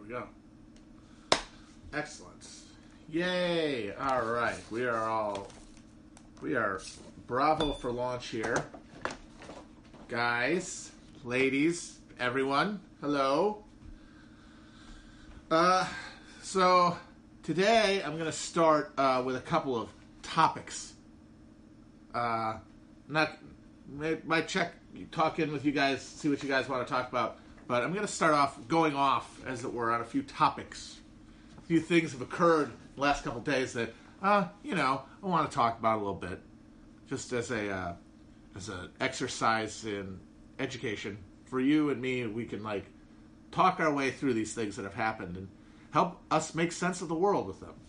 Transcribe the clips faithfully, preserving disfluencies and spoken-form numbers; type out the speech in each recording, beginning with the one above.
go. Excellent. Yay! All right, we are all we are bravo for launch here, guys, ladies, everyone. Hello. Uh, so today I'm going to start uh, with a couple of topics. Uh, not might check talk in with you guys, see what you guys want to talk about. But I'm going to start off going off, as it were, on a few topics. A few things have occurred in the last couple of days that, uh, you know, I want to talk about a little bit, just as a uh, as an exercise in education for you and me. We can like talk our way through these things that have happened and help us make sense of the world with them.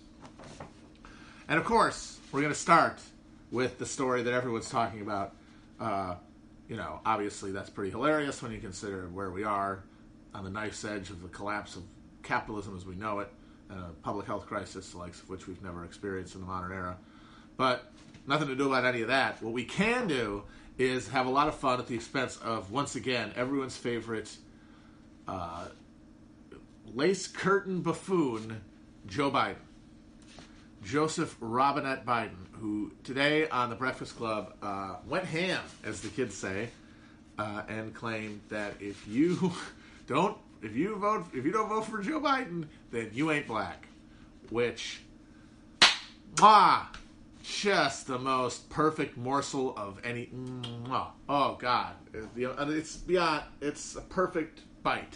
And of course, we're going to start with the story that everyone's talking about. Uh, You know, obviously that's pretty hilarious when you consider where we are on the knife's edge of the collapse of capitalism as we know it, and a public health crisis, the likes of which we've never experienced in the modern era. But nothing to do about any of that. What we can do is have a lot of fun at the expense of, once again, everyone's favorite uh, lace curtain buffoon, Joe Biden. Joseph Robinette Biden, who today on the Breakfast Club uh, went ham, as the kids say, uh, and claimed that if you don't, if you vote, if you don't vote for Joe Biden, then you ain't black. Which, mwah, just the most perfect morsel of any. Mwah, oh God, it's beyond. It's a perfect bite.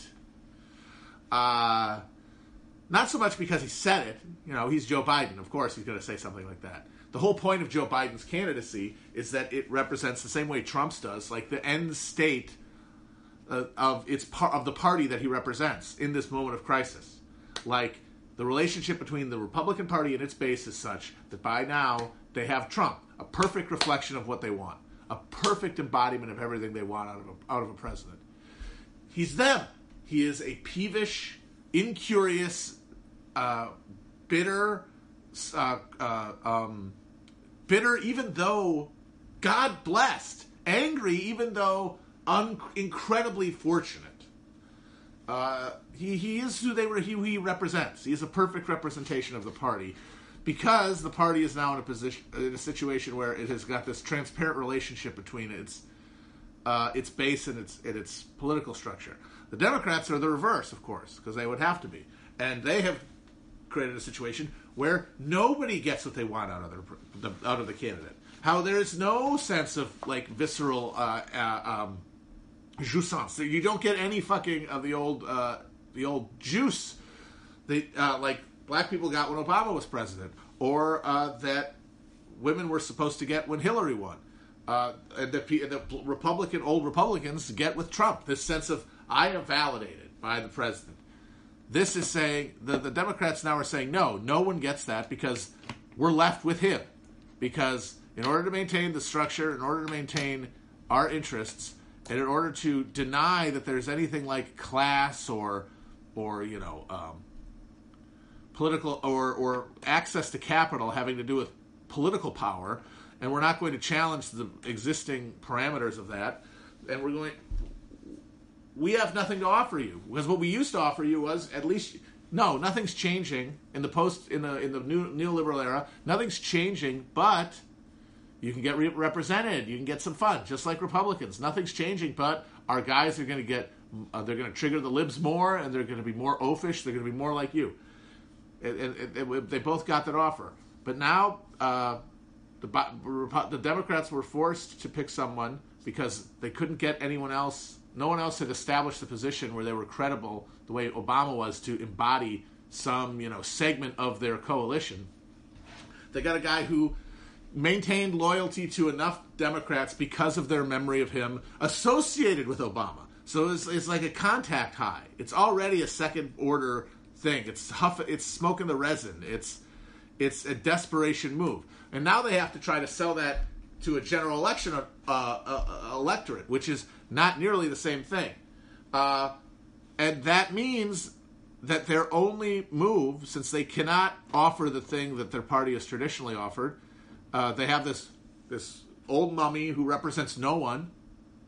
Uh. Not so much because he said it. You know, he's Joe Biden. Of course he's going to say something like that. The whole point of Joe Biden's candidacy is that it represents the same way Trump's does, like the end state uh, of its par- of the party that he represents in this moment of crisis. Like, the relationship between the Republican Party and its base is such that by now they have Trump, a perfect reflection of what they want, a perfect embodiment of everything they want out of a, out of a president. He's them. He is a peevish, incurious, uh, bitter, uh, uh, um, bitter even though God blessed, angry even though un- incredibly fortunate. Uh, he he is who they were. He, who he represents. He is a perfect representation of the party, because the party is now in a position, in a situation where it has got this transparent relationship between its uh, its base and its and its political structure. The Democrats are the reverse, of course, because they would have to be. And they have created a situation where nobody gets what they want out of the, the out of the candidate. How there is no sense of, like, visceral uh, uh, um, jouissance. You don't get any fucking of the old uh, the old juice that, uh, like, black people got when Obama was president, or uh, that women were supposed to get when Hillary won. Uh, and the, the Republican, old Republicans get with Trump. This sense of, I am validated by the president. This is saying, the, the Democrats now are saying, no, no one gets that because we're left with him. Because in order to maintain the structure, in order to maintain our interests, and in order to deny that there's anything like class or, or you know, um, political or, or access to capital having to do with political power, and we're not going to challenge the existing parameters of that, and we're going... We have nothing to offer you, because what we used to offer you was at least no, nothing's changing in the post in the in the new neoliberal era. Nothing's changing, but you can get re- represented. You can get some fun, just like Republicans. Nothing's changing, but our guys are going to get uh, they're going to trigger the libs more, and they're going to be more oafish. They're going to be more like you. And, and, and they both got that offer, but now uh, the the Democrats were forced to pick someone because they couldn't get anyone else. No one else had established the position where they were credible the way Obama was to embody some, you know, segment of their coalition. They got a guy who maintained loyalty to enough Democrats because of their memory of him associated with Obama. So it's, it's like a contact high. It's already a second order thing. It's huff, it's smoking the resin. It's it's a desperation move. And now they have to try to sell that to a general election uh, uh, electorate, which is not nearly the same thing. Uh, and that means that their only move, since they cannot offer the thing that their party has traditionally offered, uh, they have this this old mummy who represents no one,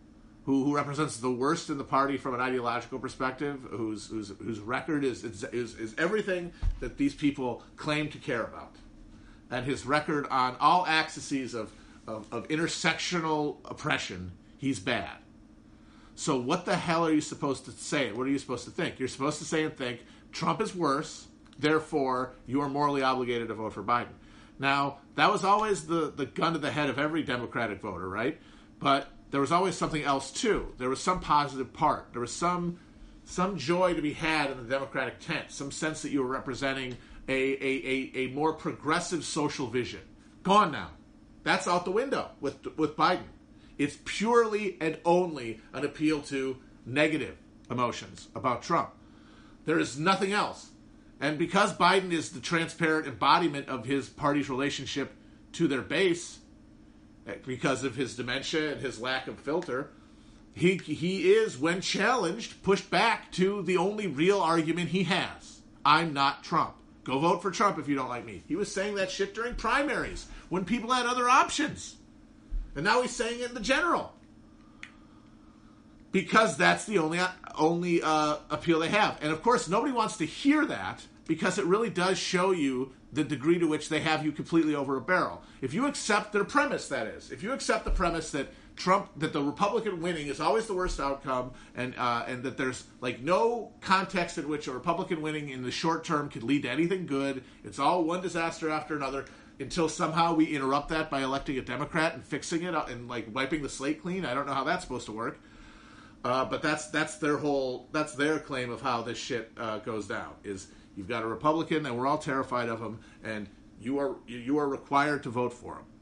who, who represents the worst in the party from an ideological perspective, whose whose whose record is is, is is everything that these people claim to care about, and his record on all axes of of, of intersectional oppression, he's bad. So what the hell are you supposed to say? What are you supposed to think? You're supposed to say and think Trump is worse, therefore you are morally obligated to vote for Biden. Now, that was always the, the gun to the head of every Democratic voter, right? But there was always something else, too. There was some positive part. There was some some joy to be had in the Democratic tent, some sense that you were representing a, a, a, a more progressive social vision. Gone now. That's out the window with with Biden. It's purely and only an appeal to negative emotions about Trump. There is nothing else. And because Biden is the transparent embodiment of his party's relationship to their base, because of his dementia and his lack of filter, he he is, when challenged, pushed back to the only real argument he has. I'm not Trump. Go vote for Trump if you don't like me. He was saying that shit during primaries when people had other options. And now he's saying it in the general. Because that's the only only uh, appeal they have. And of course, nobody wants to hear that because it really does show you the degree to which they have you completely over a barrel. If you accept their premise, that is, if you accept the premise that Trump, that the Republican winning is always the worst outcome, and uh, and that there's like no context in which a Republican winning in the short term could lead to anything good, it's all one disaster after another, until somehow we interrupt that by electing a Democrat and fixing it and like wiping the slate clean. I don't know how that's supposed to work. Uh, but that's that's their whole that's their claim of how this shit uh, goes down. Is you've got a Republican and we're all terrified of him, and you are you are required to vote for him.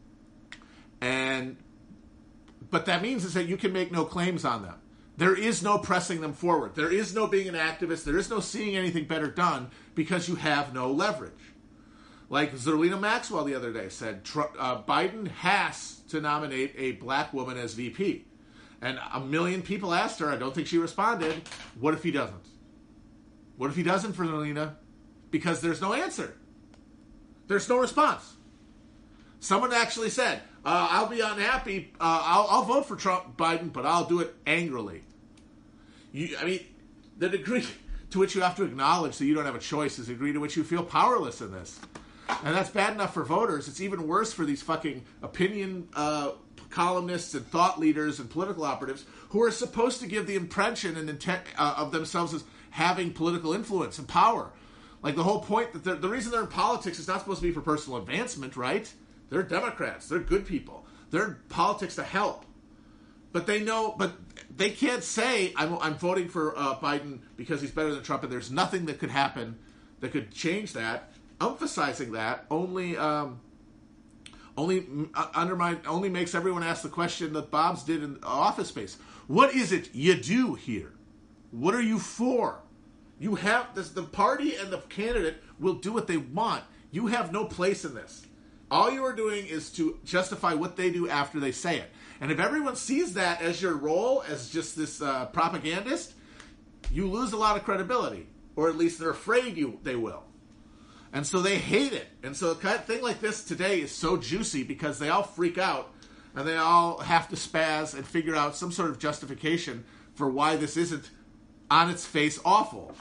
And but that means is that you can make no claims on them. There is no pressing them forward. There is no being an activist. There is no seeing anything better done because you have no leverage. Like Zerlina Maxwell the other day said, uh, Biden has to nominate a black woman as V P. And a million people asked her, I don't think she responded, what if he doesn't? What if he doesn't for Zerlina? Because there's no answer. There's no response. Someone actually said, uh, I'll be unhappy, uh, I'll, I'll vote for Trump, Biden, but I'll do it angrily. You, I mean, the degree to which you have to acknowledge that you don't have a choice is the degree to which you feel powerless in this. And that's bad enough for voters. It's even worse for these fucking opinion uh, columnists and thought leaders and political operatives who are supposed to give the impression and intent uh, of themselves as having political influence and power. Like the whole point that the reason they're in politics is not supposed to be for personal advancement, right? They're Democrats. They're good people. They're in politics to help. But they know, but they can't say, I'm, I'm voting for uh, Biden because he's better than Trump, and there's nothing that could happen that could change that. Emphasizing that only um, only uh, undermine only makes everyone ask the question that Bob's did in Office Space. What is it you do here? What are you for? You have this, the party and the candidate will do what they want. You have no place in this. All you are doing is to justify what they do after they say it. And if everyone sees that as your role, as just this uh, propagandist, you lose a lot of credibility, or at least they're afraid you they will. And so they hate it. And so a kind of thing like this today is so juicy because they all freak out and they all have to spaz and figure out some sort of justification for why this isn't on its face awful.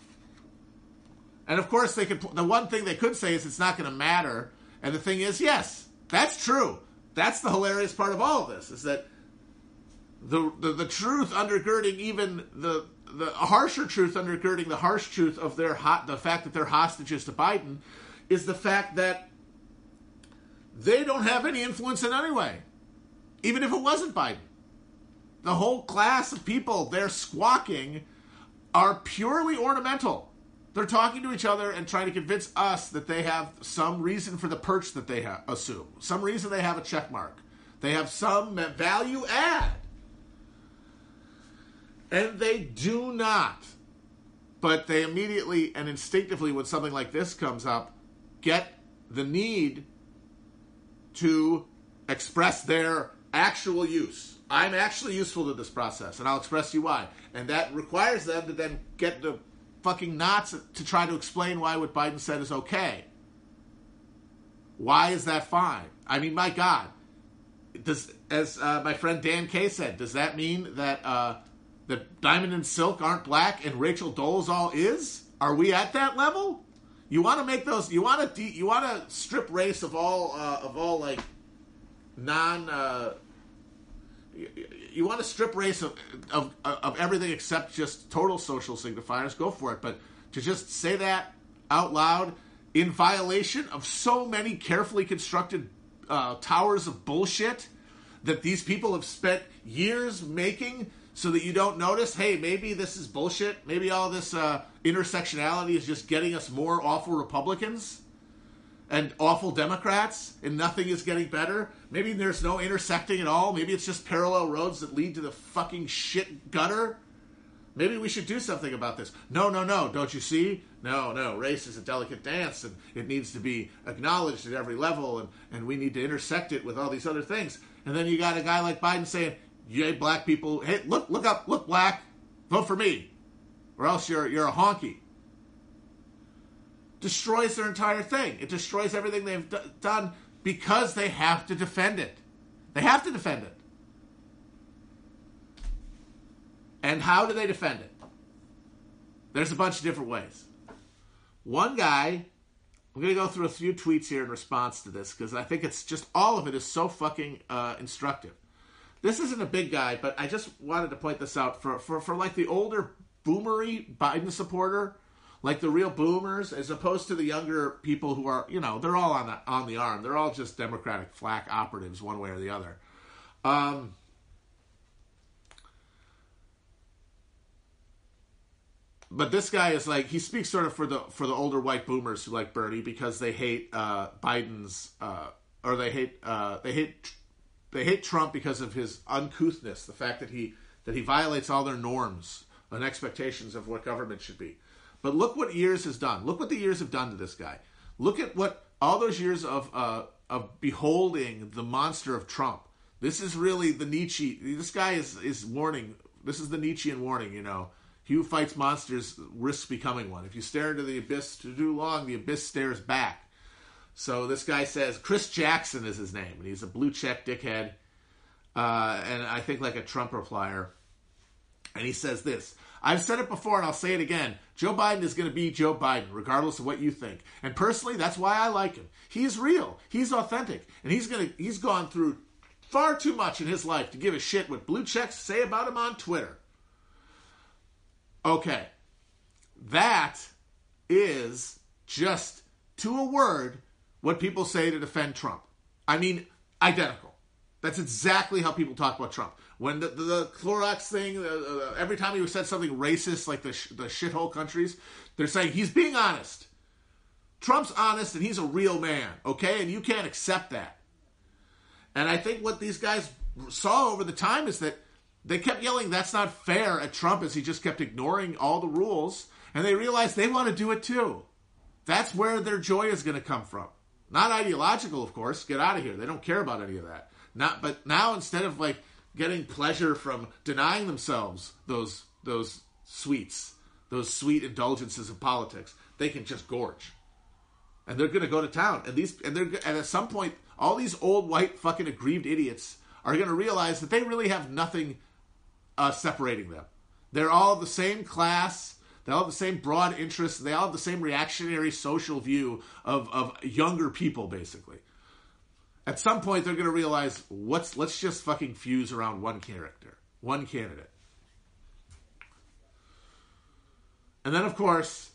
And of course, they could. The one thing they could say is it's not going to matter. And the thing is, yes, that's true. That's the hilarious part of all of this, is that the the, the truth undergirding even the the harsher truth undergirding the harsh truth of their hot, the fact that they're hostages to Biden is the fact that they don't have any influence in any way, even if it wasn't Biden. The whole class of people they're squawking are purely ornamental. They're talking to each other and trying to convince us that they have some reason for the perch that they ha- assume, some reason they have a check mark. They have some value add. And they do not. But they immediately and instinctively, when something like this comes up, get the need to express their actual use. I'm actually useful to this process, and I'll express to you why. And that requires them to then get the fucking knots to try to explain why what Biden said is okay. Why is that fine? I mean, my God. does, as uh, my friend Dan Kay said, does that mean that uh, that Diamond and Silk aren't black and Rachel Dolezal is? Are we at that level? You want to make those? You want to? De- you want to strip race of all uh, of all like non. Uh, you, you want to strip race of, of of everything except just total social signifiers? Go for it. But to just say that out loud in violation of so many carefully constructed uh, towers of bullshit that these people have spent years making, so that you don't notice, hey, maybe this is bullshit. Maybe all this uh, intersectionality is just getting us more awful Republicans and awful Democrats, and nothing is getting better. Maybe there's no intersecting at all. Maybe it's just parallel roads that lead to the fucking shit gutter. Maybe we should do something about this. No, no, no. Don't you see? No, no. Race is a delicate dance, and it needs to be acknowledged at every level, and, and we need to intersect it with all these other things. And then you got a guy like Biden saying, "Yay, black people! Hey, look, look up, look, black, vote for me, or else you're you're a honky." Destroys their entire thing. It destroys everything they've d- done because they have to defend it. They have to defend it. And how do they defend it? There's a bunch of different ways. One guy, I'm going to go through a few tweets here in response to this, because I think it's just, all of it is so fucking uh, instructive. This isn't a big guy, but I just wanted to point this out for, for, for like the older boomery Biden supporter, like the real boomers, as opposed to the younger people who are, you know, they're all on the, on the arm. They're all just Democratic flak operatives one way or the other. Um... But this guy is like, he speaks sort of for the for the older white boomers who like Bernie because they hate uh, Biden's uh, or they hate uh, they hate they hate Trump because of his uncouthness, the fact that he that he violates all their norms and expectations of what government should be. But look what years has done. Look what the years have done to this guy. Look at what all those years of uh, of beholding the monster of Trump. This is really the Nietzsche. This guy is is warning. This is the Nietzschean warning, you know. He who fights monsters risks becoming one. If you stare into the abyss too long, the abyss stares back. So this guy says, Chris Jackson is his name, and he's a blue check dickhead, uh, and I think like a Trump replier. And he says this, I've said it before and I'll say it again. Joe Biden is going to be Joe Biden, regardless of what you think. And personally, that's why I like him. He's real. He's authentic. And he's going to, he's gone through far too much in his life to give a shit what blue checks say about him on Twitter. Okay, that is just, to a word, what people say to defend Trump. I mean, identical. That's exactly how people talk about Trump. When the, the, the Clorox thing, uh, uh, every time he said something racist, like the, sh- the shithole countries, they're saying, he's being honest. Trump's honest, and he's a real man, okay? And you can't accept that. And I think what these guys saw over the time is that they kept yelling, that's not fair, at Trump as he just kept ignoring all the rules. And they realized they want to do it too. That's where their joy is going to come from. Not ideological, of course. Get out of here. They don't care about any of that. Not, but now instead of like getting pleasure from denying themselves those those sweets, those sweet indulgences of politics, they can just gorge. And they're going to go to town. And these and they're and at some point, all these old white fucking aggrieved idiots are going to realize that they really have nothing Uh, separating them. They're all the same class. They all have the same broad interests. They all have the same reactionary social view of, of younger people, basically. At some point, they're going to realize, what's let's just fucking fuse around one character, one candidate. And then, of course,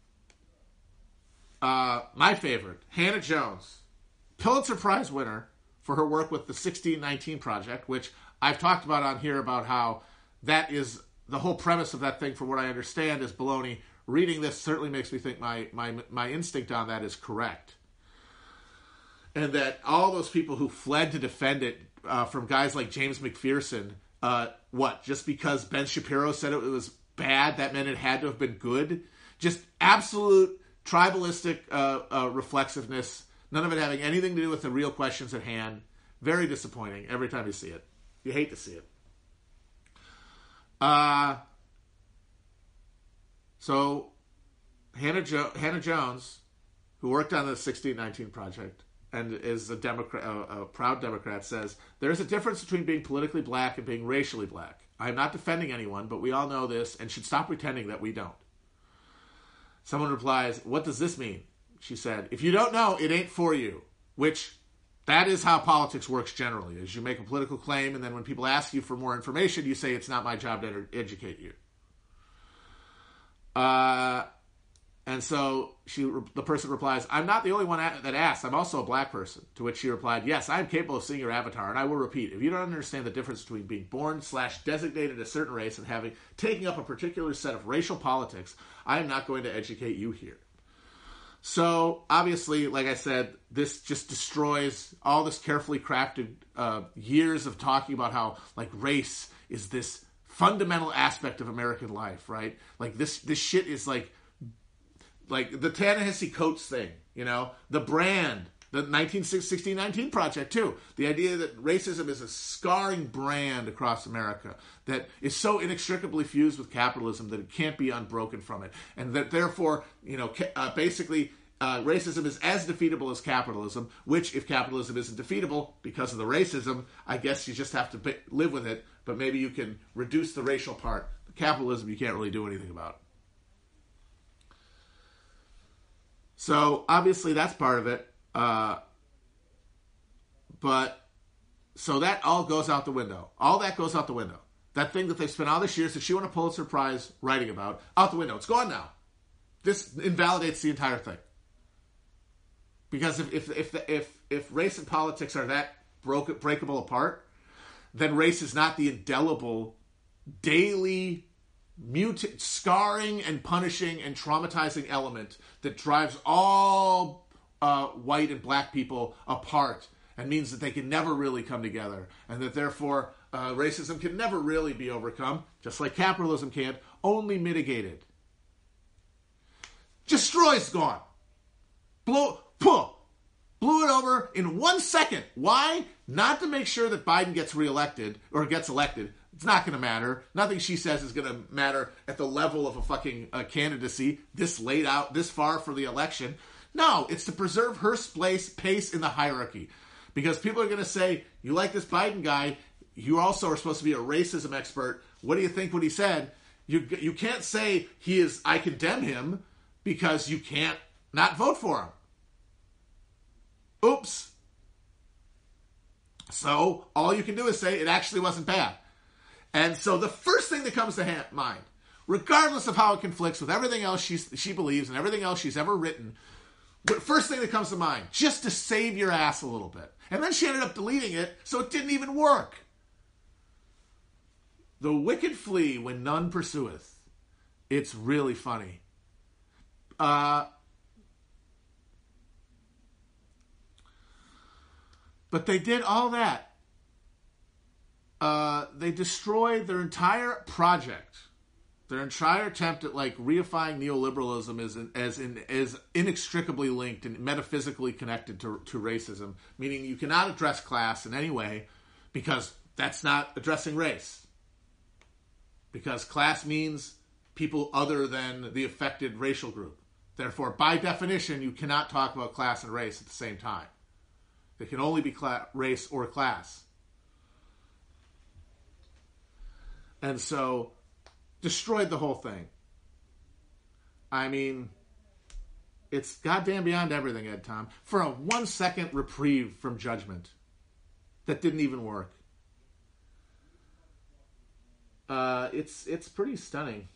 uh, my favorite, Hannah Jones, Pulitzer Prize winner for her work with the sixteen nineteen Project, which I've talked about on here about how that is the whole premise of that thing, from what I understand, is baloney. Reading this certainly makes me think my, my, my instinct on that is correct. And that all those people who fled to defend it uh, from guys like James McPherson, uh, what, just because Ben Shapiro said it was bad, that meant it had to have been good? Just absolute tribalistic uh, uh, reflexiveness, none of it having anything to do with the real questions at hand. Very disappointing every time you see it. You hate to see it. Uh, so, Hannah, jo- Hannah Jones, who worked on the sixteen nineteen Project, and is a Democrat, a, a proud Democrat, says, "There's a difference between being politically black and being racially black. I'm not defending anyone, but we all know this and should stop pretending that we don't." Someone replies, "What does this mean?" She said, "If you don't know, it ain't for you," which that is how politics works generally, is you make a political claim, and then when people ask you for more information, you say, "It's not my job to ed- educate you." Uh, and so she, the person replies, "I'm not the only one that asked. I'm also a black person." To which she replied, "Yes, I am capable of seeing your avatar, and I will repeat, if you don't understand the difference between being born slash designated a certain race and having taking up a particular set of racial politics, I am not going to educate you here." So, obviously, like I said, this just destroys all this carefully crafted uh, years of talking about how, like, race is this fundamental aspect of American life, right? Like, this this shit is, like, like the Ta-Nehisi Coates thing, you know? The brand, the nineteen sixteen nineteen Project, too. The idea that racism is a scarring brand across America that is so inextricably fused with capitalism that it can't be unbroken from it. And that, therefore, you know, uh, basically, uh, racism is as defeatable as capitalism, which, if capitalism isn't defeatable because of the racism, I guess you just have to be- live with it, but maybe you can reduce the racial part. The capitalism, you can't really do anything about. So, obviously, that's part of it. Uh, but, so that all goes out the window. All that goes out the window. That thing that they've spent all these years that she won a Pulitzer Prize writing about, out the window. It's gone now. This invalidates the entire thing. Because if if if if, if race and politics are that broke, breakable apart, then race is not the indelible, daily, mutant, scarring and punishing and traumatizing element that drives all Uh, white and black people apart and means that they can never really come together, and that therefore uh, racism can never really be overcome, just like capitalism can't, only mitigated. Destroys gone. Blow, puh, blew it over in one second. Why? Not to make sure that Biden gets reelected or gets elected. It's not going to matter. Nothing she says is going to matter at the level of a fucking uh, candidacy this late out, this far for the election. No, it's to preserve her place, pace in the hierarchy. Because people are going to say, you like this Biden guy, you also are supposed to be a racism expert. What do you think what he said? You you can't say he is, I condemn him, because you can't not vote for him. Oops. So, all you can do is say, it actually wasn't bad. And so the first thing that comes to ha- mind, regardless of how it conflicts with everything else she's, she believes and everything else she's ever written, but first thing that comes to mind, just to save your ass a little bit. And then she ended up deleting it, so it didn't even work. The wicked flee when none pursueth. It's really funny. Uh, but they did all that. Uh, they destroyed their entire project. Their entire attempt at, like, reifying neoliberalism is in, as in is inextricably linked and metaphysically connected to, to racism, meaning you cannot address class in any way because that's not addressing race. Because class means people other than the affected racial group. Therefore, by definition, you cannot talk about class and race at the same time. It can only be cla- race or class. And so, destroyed the whole thing. I mean, it's goddamn beyond everything, Ed Tom. For a one-second reprieve from judgment that didn't even work. Uh, it's it's pretty stunning.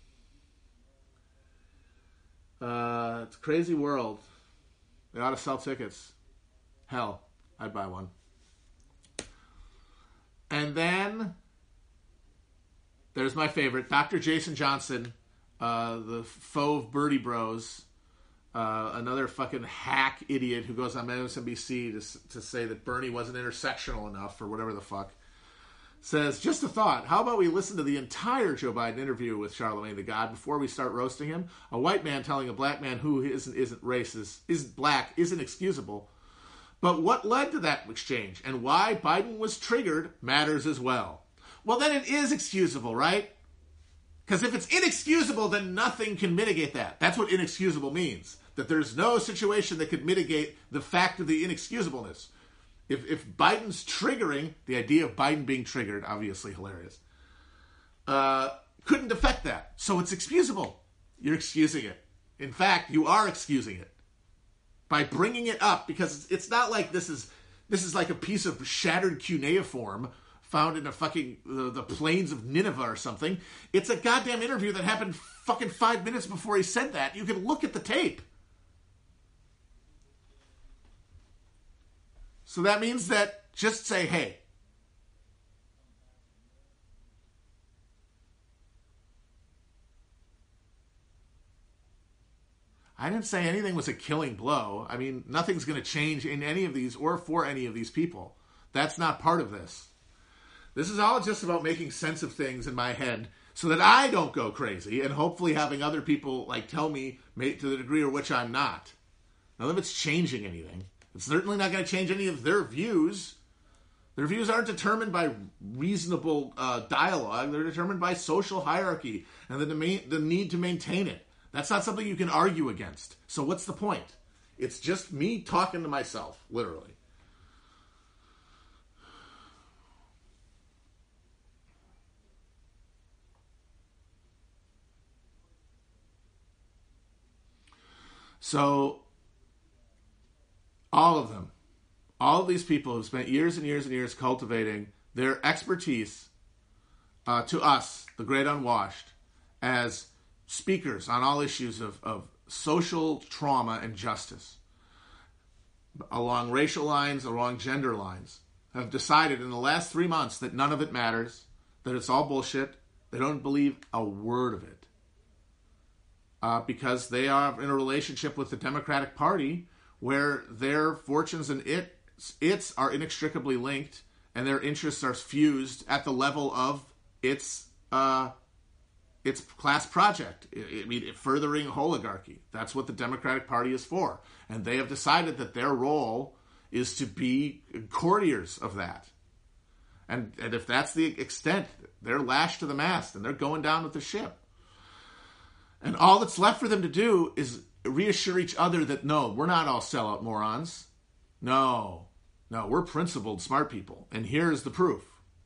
Uh, it's a crazy world. They ought to sell tickets. Hell, I'd buy one. And then there's my favorite, Doctor Jason Johnson, uh, the faux Birdie Bros, uh, another fucking hack idiot who goes on M S N B C to, to say that Bernie wasn't intersectional enough or whatever the fuck, says, just a thought, how about we listen to the entire Joe Biden interview with Charlamagne the God before we start roasting him? A white man telling a black man who isn't, isn't racist, isn't black, isn't excusable. But what led to that exchange and why Biden was triggered matters as well. Well, then it is excusable, right? Because if it's inexcusable, then nothing can mitigate that. That's what inexcusable means. that there's no situation that could mitigate the fact of the inexcusableness. If, if Biden's triggering, the idea of Biden being triggered, obviously hilarious, uh, couldn't affect that. So it's excusable. You're excusing it. In fact, you are excusing it by bringing it up, because it's, it's not like this is this is like a piece of shattered cuneiform found in a fucking the, the plains of Nineveh or something. It's a goddamn interview that happened fucking five minutes before he said that. You can look at the tape. So that means that just say, hey, I didn't say anything was a killing blow. I mean, nothing's going to change in any of these or for any of these people. That's not part of this. This is all just about making sense of things in my head so that I don't go crazy, and hopefully having other people like tell me to the degree of which I'm not. None of it's changing anything. It's certainly not going to change any of their views. Their views aren't determined by reasonable uh, dialogue. They're determined by social hierarchy and the, dema- the need to maintain it. That's not something you can argue against. So what's the point? It's just me talking to myself, literally. So, all of them, all of these people have spent years and years and years cultivating their expertise uh, to us, the great unwashed, as speakers on all issues of, of social trauma and justice, along racial lines, along gender lines, have decided in the last three months that none of it matters, that it's all bullshit. They don't believe a word of it. Uh, because they are in a relationship with the Democratic Party where their fortunes and it, its are inextricably linked, and their interests are fused at the level of its uh, its class project. I, I mean, furthering oligarchy. That's what the Democratic Party is for. And they have decided that their role is to be courtiers of that. And, and if that's the extent, they're lashed to the mast and they're going down with the ship. And all that's left for them to do is reassure each other that, no, we're not all sellout morons. No, no, we're principled, smart people. And here's the proof.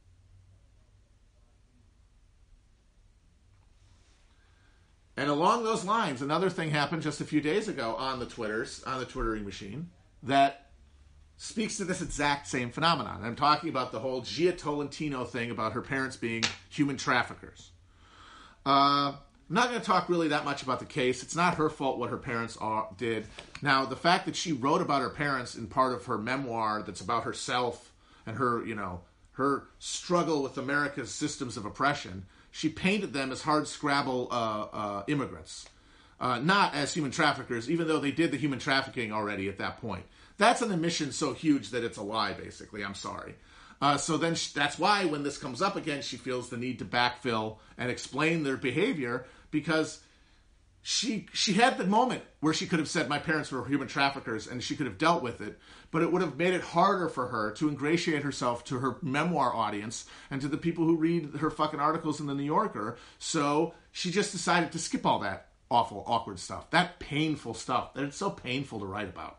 And along those lines, another thing happened just a few days ago on the Twitters, on the Twittering machine, that speaks to this exact same phenomenon. I'm talking about the whole Gia Tolentino thing about her parents being human traffickers. Uh... I'm not going to talk really that much about the case. It's not her fault what her parents are, did. Now, the fact that she wrote about her parents in part of her memoir that's about herself and her, you know, her struggle with America's systems of oppression, she painted them as hard-scrabble uh, uh, immigrants, uh, not as human traffickers, even though they did the human trafficking already at that point. That's an admission so huge that it's a lie, basically. I'm sorry. Uh, so then she, that's why when this comes up again, she feels the need to backfill and explain their behavior, because she she had the moment where she could have said my parents were human traffickers and she could have dealt with it, but it would have made it harder for her to ingratiate herself to her memoir audience and to the people who read her fucking articles in the New Yorker. So she just decided to skip all that awful, awkward stuff, that painful stuff that it's so painful to write about.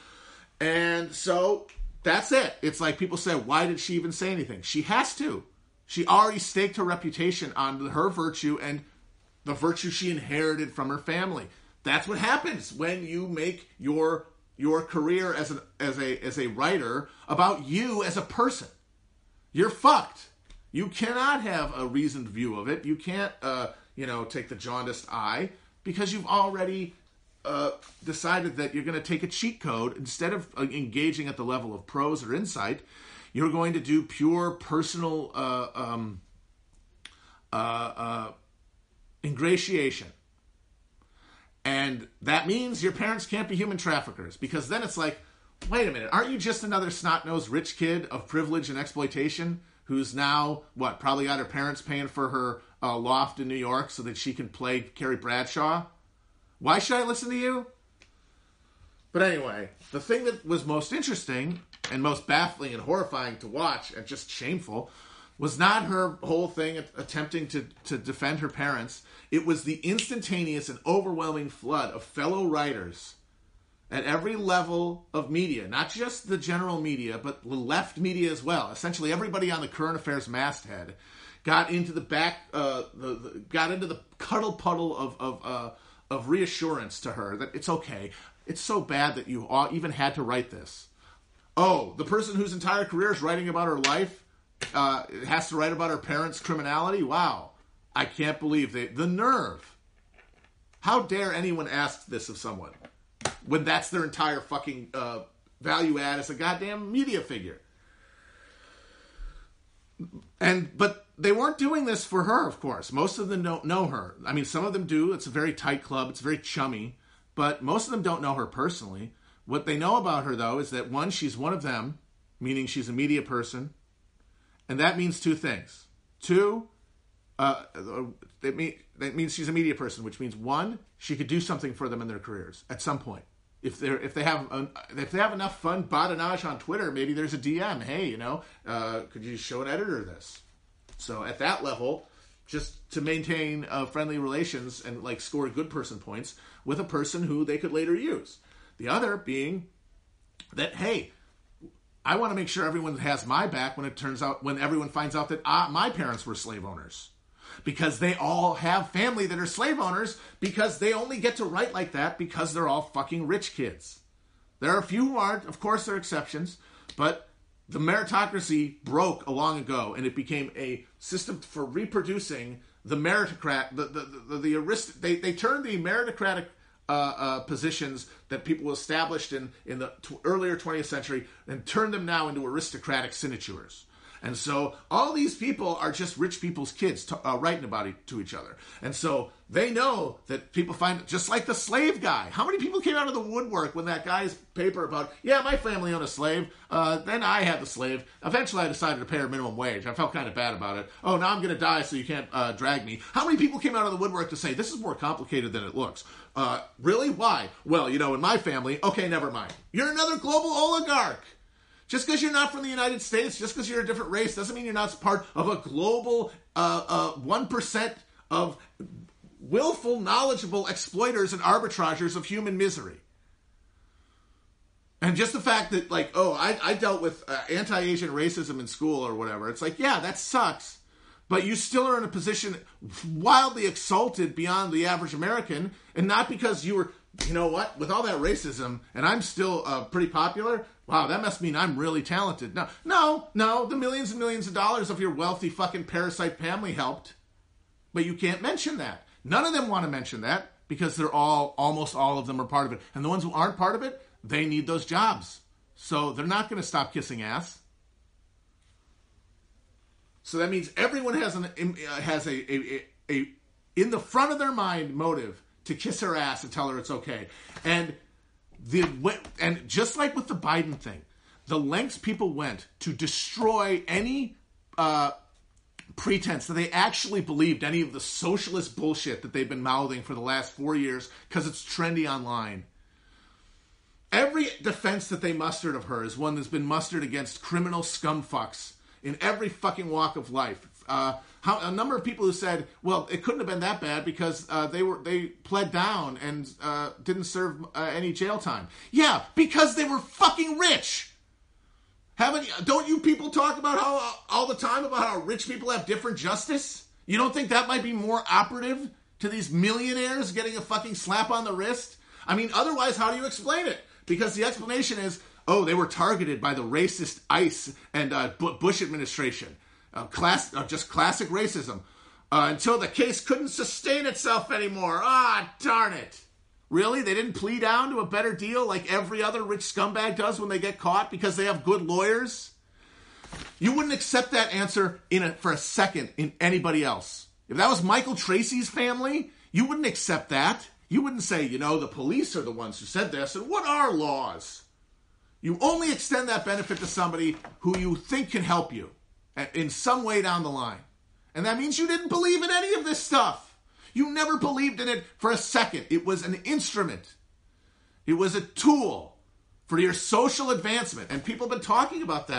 And so that's it. It's like people say, why did she even say anything? She has to. She already staked her reputation on her virtue and the virtue she inherited from her family. That's what happens when you make your your career as an as a as a writer about you as a person. You're fucked. You cannot have a reasoned view of it. You can't, uh, you know, take the jaundiced eye because you've already uh, decided that you're going to take a cheat code instead of uh, engaging at the level of prose or insight. You're going to do pure personal uh, um, uh, uh, ingratiation. And that means your parents can't be human traffickers, because then it's like, wait a minute, aren't you just another snot-nosed rich kid of privilege and exploitation who's now, what, probably got her parents paying for her uh, loft in New York so that she can play Carrie Bradshaw? Why should I listen to you? But anyway, the thing that was most interesting and most baffling and horrifying to watch, and just shameful, was not her whole thing attempting to, to defend her parents. It was the instantaneous and overwhelming flood of fellow writers at every level of media, not just the general media, but the left media as well. Essentially, everybody on the current affairs masthead got into the back, uh, the, the got into the cuddle puddle of of uh, of reassurance to her that it's okay. It's so bad that you all even had to write this. Oh, the person whose entire career is writing about her life uh, has to write about her parents' criminality? Wow. I can't believe they... The nerve. How dare anyone ask this of someone when that's their entire fucking uh, value add as a goddamn media figure? And But they weren't doing this for her, of course. Most of them don't know her. I mean, some of them do. It's a very tight club. It's very chummy. But most of them don't know her personally. What they know about her, though, is that, one, she's one of them, meaning she's a media person. And that means two things. Two, uh, it, mean, that means she's a media person, which means, one, she could do something for them in their careers at some point. If they're if they have um, if they have enough fun badinage on Twitter, maybe there's a D M. Hey, you know, uh, could you show an editor this? So at that level, just to maintain uh, friendly relations and like score good person points with a person who they could later use. The other being that, hey, I want to make sure everyone has my back when it turns out, when everyone finds out that uh, my parents were slave owners. Because they all have family that are slave owners, because they only get to write like that because they're all fucking rich kids. There are a few who aren't, of course there are exceptions, but the meritocracy broke a long ago, and it became a system for reproducing the meritocrat, the the the, the, the arist- they they turned the meritocratic Uh, uh, positions that people established in, in the t- earlier twentieth century and turned them now into aristocratic sinecures. And so all these people are just rich people's kids t- uh, writing about it to each other. And so they know that people find, just like the slave guy. How many people came out of the woodwork when that guy's paper about, yeah, my family owned a slave, uh, then I had the slave. Eventually I decided to pay her minimum wage. I felt kind of bad about it. Oh, now I'm going to die so you can't uh, drag me. How many people came out of the woodwork to say, this is more complicated than it looks? Uh, really? Why? Well, you know, in my family, okay, never mind. You're another global oligarch. Just because you're not from the United States, just because you're a different race, doesn't mean you're not part of a global uh, uh, one percent of willful, knowledgeable exploiters and arbitragers of human misery. And just the fact that, like, oh, I, I dealt with uh, anti-Asian racism in school or whatever. It's like, yeah, that sucks. But you still are in a position wildly exalted beyond the average American, and not because you were, you know what, with all that racism, and I'm still uh, pretty popular, wow, that must mean I'm really talented. No, no, no, the millions and millions of dollars of your wealthy fucking parasite family helped. But you can't mention that. None of them want to mention that because they're all, almost all of them are part of it. And the ones who aren't part of it, they need those jobs. So they're not going to stop kissing ass. So that means everyone has an uh, has a, a, a, a in the front of their mind motive to kiss her ass and tell her it's okay. And the and just like with the Biden thing, the lengths people went to destroy any uh, pretense that they actually believed any of the socialist bullshit that they've been mouthing for the last four years because it's trendy online. Every defense that they mustered of her is one that's been mustered against criminal scumfucks in every fucking walk of life. Uh, how, a number of people who said, well, it couldn't have been that bad because uh, they were they pled down and uh, didn't serve uh, any jail time. Yeah, because they were fucking rich. Haven't don't you people talk about how uh, all the time about how rich people have different justice? You don't think that might be more operative to these millionaires getting a fucking slap on the wrist? I mean, otherwise, how do you explain it? Because the explanation is, oh, they were targeted by the racist ICE and uh, Bush administration. Uh, class, uh, just classic racism. Uh, until the case couldn't sustain itself anymore. Ah, darn it. Really? They didn't plea down to a better deal like every other rich scumbag does when they get caught because they have good lawyers? You wouldn't accept that answer in a, for a second in anybody else. If that was Michael Tracy's family, you wouldn't accept that. You wouldn't say, you know, the police are the ones who said this, and what are laws? You only extend that benefit to somebody who you think can help you in some way down the line. And that means you didn't believe in any of this stuff. You never believed in it for a second. It was an instrument. It was a tool for your social advancement. And people have been talking about that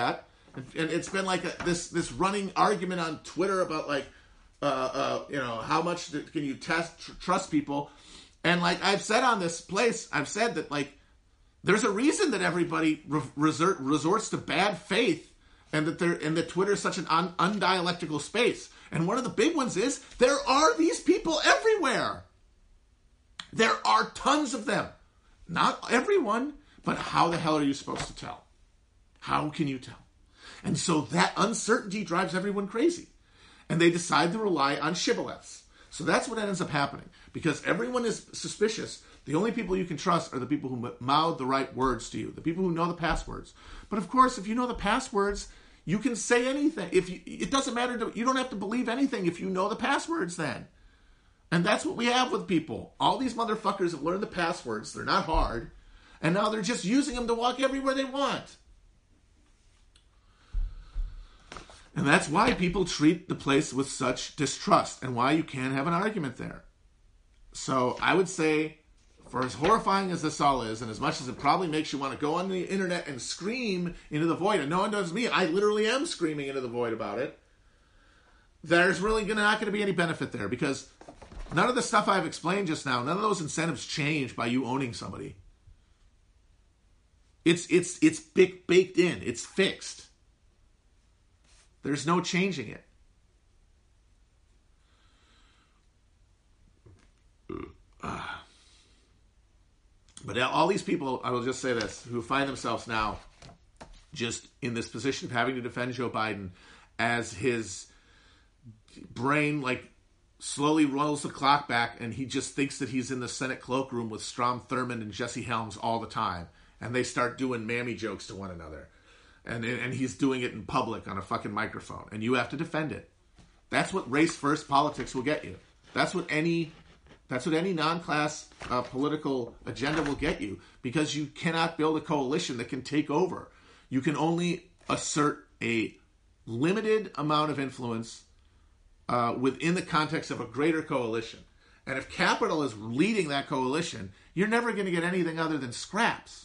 And it's been like a, this this running argument on Twitter about like, uh, uh, you know, how much can you test tr- trust people? And like I've said on this place, I've said that like there's a reason that everybody re- resort, resorts to bad faith, and that they're and that Twitter is such an un- undialectical space. And one of the big ones is there are these people everywhere. There are tons of them. Not everyone, but how the hell are you supposed to tell? How can you tell? And so that uncertainty drives everyone crazy. And they decide to rely on shibboleths. So that's what ends up happening. Because everyone is suspicious. The only people you can trust are the people who mouth the right words to you. The people who know the passwords. But of course, if you know the passwords, you can say anything. If you, it doesn't matter. To, you don't have to believe anything if you know the passwords then. And that's what we have with people. All these motherfuckers have learned the passwords. They're not hard. And now they're just using them to walk everywhere they want. And that's why people treat the place with such distrust and why you can't have an argument there. So I would say, for as horrifying as this all is, and as much as it probably makes you want to go on the internet and scream into the void, and no one does me, I literally am screaming into the void about it, there's really not going to be any benefit there, because none of the stuff I've explained just now, none of those incentives change by you owning somebody. It's it's it's big, baked in. It's fixed. There's no changing it. Uh, but all these people, I will just say this, who find themselves now just in this position of having to defend Joe Biden as his brain like slowly rolls the clock back and he just thinks that he's in the Senate cloakroom with Strom Thurmond and Jesse Helms all the time. And they start doing mammy jokes to one another. And and he's doing it in public on a fucking microphone. And you have to defend it. That's what race-first politics will get you. That's what any that's what any non-class uh, political agenda will get you. Because you cannot build a coalition that can take over. You can only assert a limited amount of influence uh, within the context of a greater coalition. And if capital is leading that coalition, you're never going to get anything other than scraps.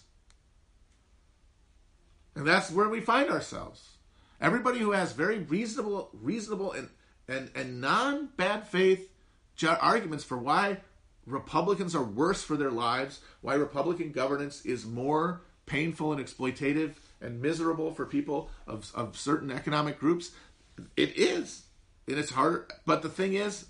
And that's where we find ourselves. Everybody who has very reasonable, reasonable and, and, and non-bad faith ju- arguments for why Republicans are worse for their lives, why Republican governance is more painful and exploitative and miserable for people of, of certain economic groups, it is. And it's harder. But the thing is,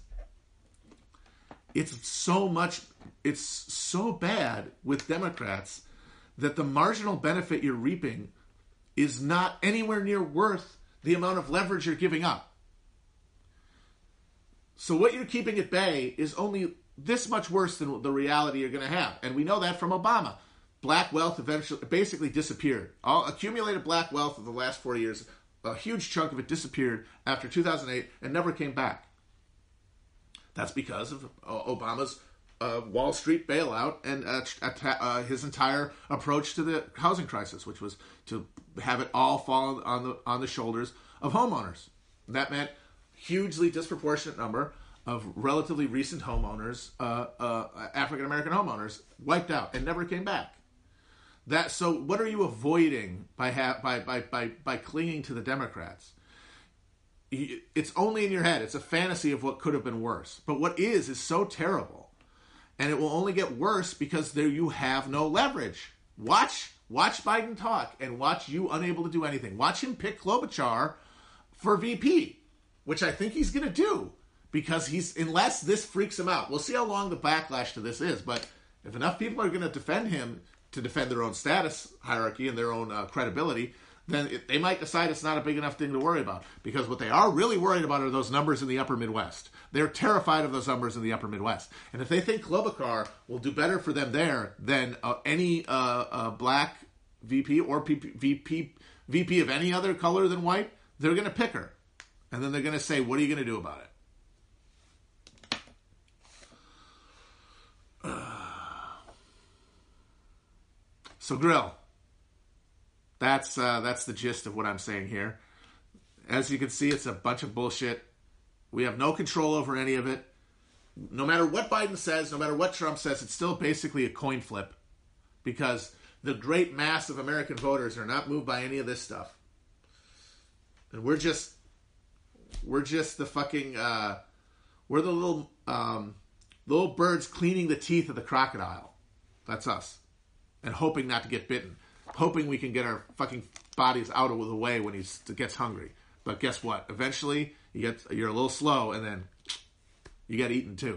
it's so much, it's so bad with Democrats that the marginal benefit you're reaping is not anywhere near worth the amount of leverage you're giving up. So what you're keeping at bay is only this much worse than the reality you're going to have. And we know that from Obama. Black wealth eventually basically disappeared. All accumulated black wealth of the last four years, a huge chunk of it disappeared after two thousand eight and never came back. That's because of Obama's Uh, Wall Street bailout and uh, uh, his entire approach to the housing crisis, which was to have it all fall on the on the shoulders of homeowners. And that meant hugely disproportionate number of relatively recent homeowners, uh, uh, African American homeowners, wiped out and never came back. That so, what are you avoiding by ha- by, by by by clinging to the Democrats? It's only in your head. It's a fantasy of what could have been worse. But what is is so terrible. And it will only get worse because there you have no leverage. Watch, watch Biden talk and watch you unable to do anything. Watch him pick Klobuchar for V P, which I think he's going to do because he's, unless this freaks him out. We'll see how long the backlash to this is, but if enough people are going to defend him to defend their own status hierarchy and their own uh, credibility, then it, they might decide it's not a big enough thing to worry about. Because what they are really worried about are those numbers in the upper Midwest. They're terrified of those numbers in the upper Midwest. And if they think Klobuchar will do better for them there than uh, any uh, uh, black V P or P P, V P, V P of any other color than white, they're going to pick her. And then they're going to say, what are you going to do about it? So, Grill. That's uh, that's the gist of what I'm saying here. As you can see, it's a bunch of bullshit. We have no control over any of it. No matter what Biden says, no matter what Trump says, it's still basically a coin flip. Because the great mass of American voters are not moved by any of this stuff. and we're just we're just the fucking uh, we're the little um, little birds cleaning the teeth of the crocodile. That's us, and hoping not to get bitten, hoping we can get our fucking bodies out of the way when he gets hungry. But guess what? Eventually, you get you're a little slow, and then you get eaten too.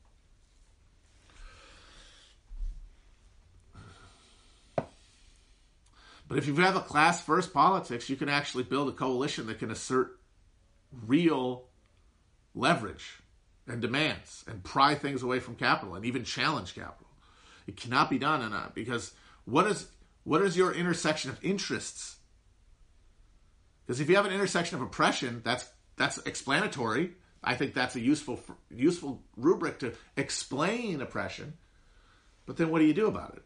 But if you have a class-first politics, you can actually build a coalition that can assert real leverage and demands and pry things away from capital and even challenge capital. It cannot be done in a, because what is what is your intersection of interests? Because if you have an intersection of oppression, that's that's explanatory. I think that's a useful useful rubric to explain oppression. But then what do you do about it?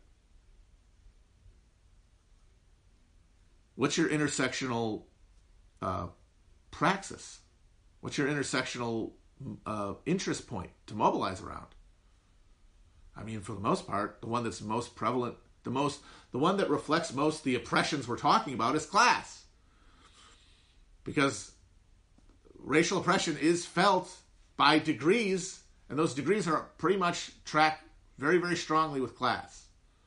What's your intersectional uh, praxis? What's your intersectional uh, interest point to mobilize around? I mean, for the most part, the one that's most prevalent, the most, the one that reflects most the oppressions we're talking about is class. Because racial oppression is felt by degrees, and those degrees are pretty much tracked very, very strongly with class.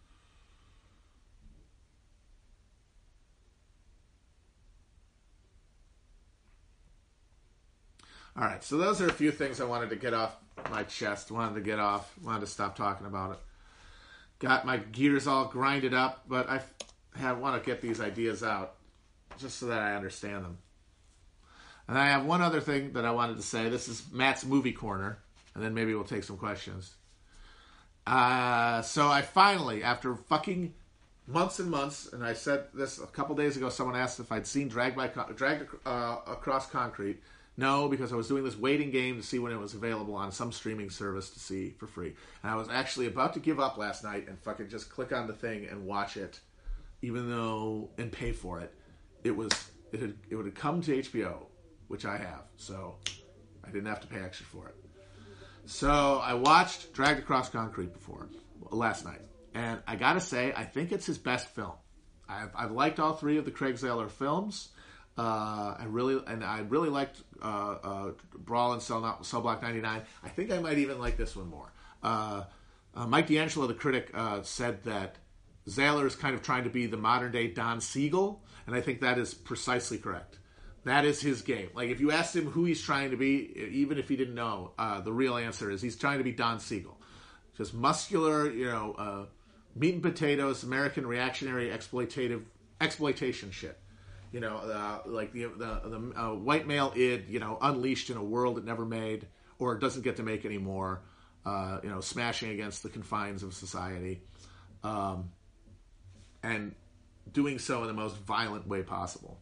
All right, so those are a few things I wanted to get off my chest, wanted to get off, wanted to stop talking about it. Got my gears all grinded up, but I have, want to get these ideas out just so that I understand them. And I have one other thing that I wanted to say. This is Matt's Movie Corner, and then maybe we'll take some questions. Uh, so I finally, after fucking months and months, and I said this a couple days ago, someone asked if I'd seen Dragged, by Con- Dragged uh, Across Concrete. No, because I was doing this waiting game to see when it was available on some streaming service to see for free. And I was actually about to give up last night and fucking just click on the thing and watch it, even though, and pay for it. It was, it had, it would have come to H B O, which I have, so I didn't have to pay extra for it. So I watched Dragged Across Concrete before, last night. And I gotta say, I think it's his best film. I've, I've liked all three of the Craig Zahler films. Uh, I really and I really liked uh, uh, Brawl and Cell, not, Cell Block ninety-nine. I think I might even like this one more. Uh, uh, Mike D'Angelo, the critic, uh, said that Zahler is kind of trying to be the modern day Don Siegel, and I think that is precisely correct. That is his game. Like, if you asked him who he's trying to be, even if he didn't know, uh, the real answer is he's trying to be Don Siegel. Just muscular, you know, uh, meat and potatoes, American reactionary exploitative exploitation shit. You know, uh, like the the, the uh, white male id, you know, unleashed in a world it never made or doesn't get to make anymore. Uh, you know, smashing against the confines of society, um, and doing so in the most violent way possible.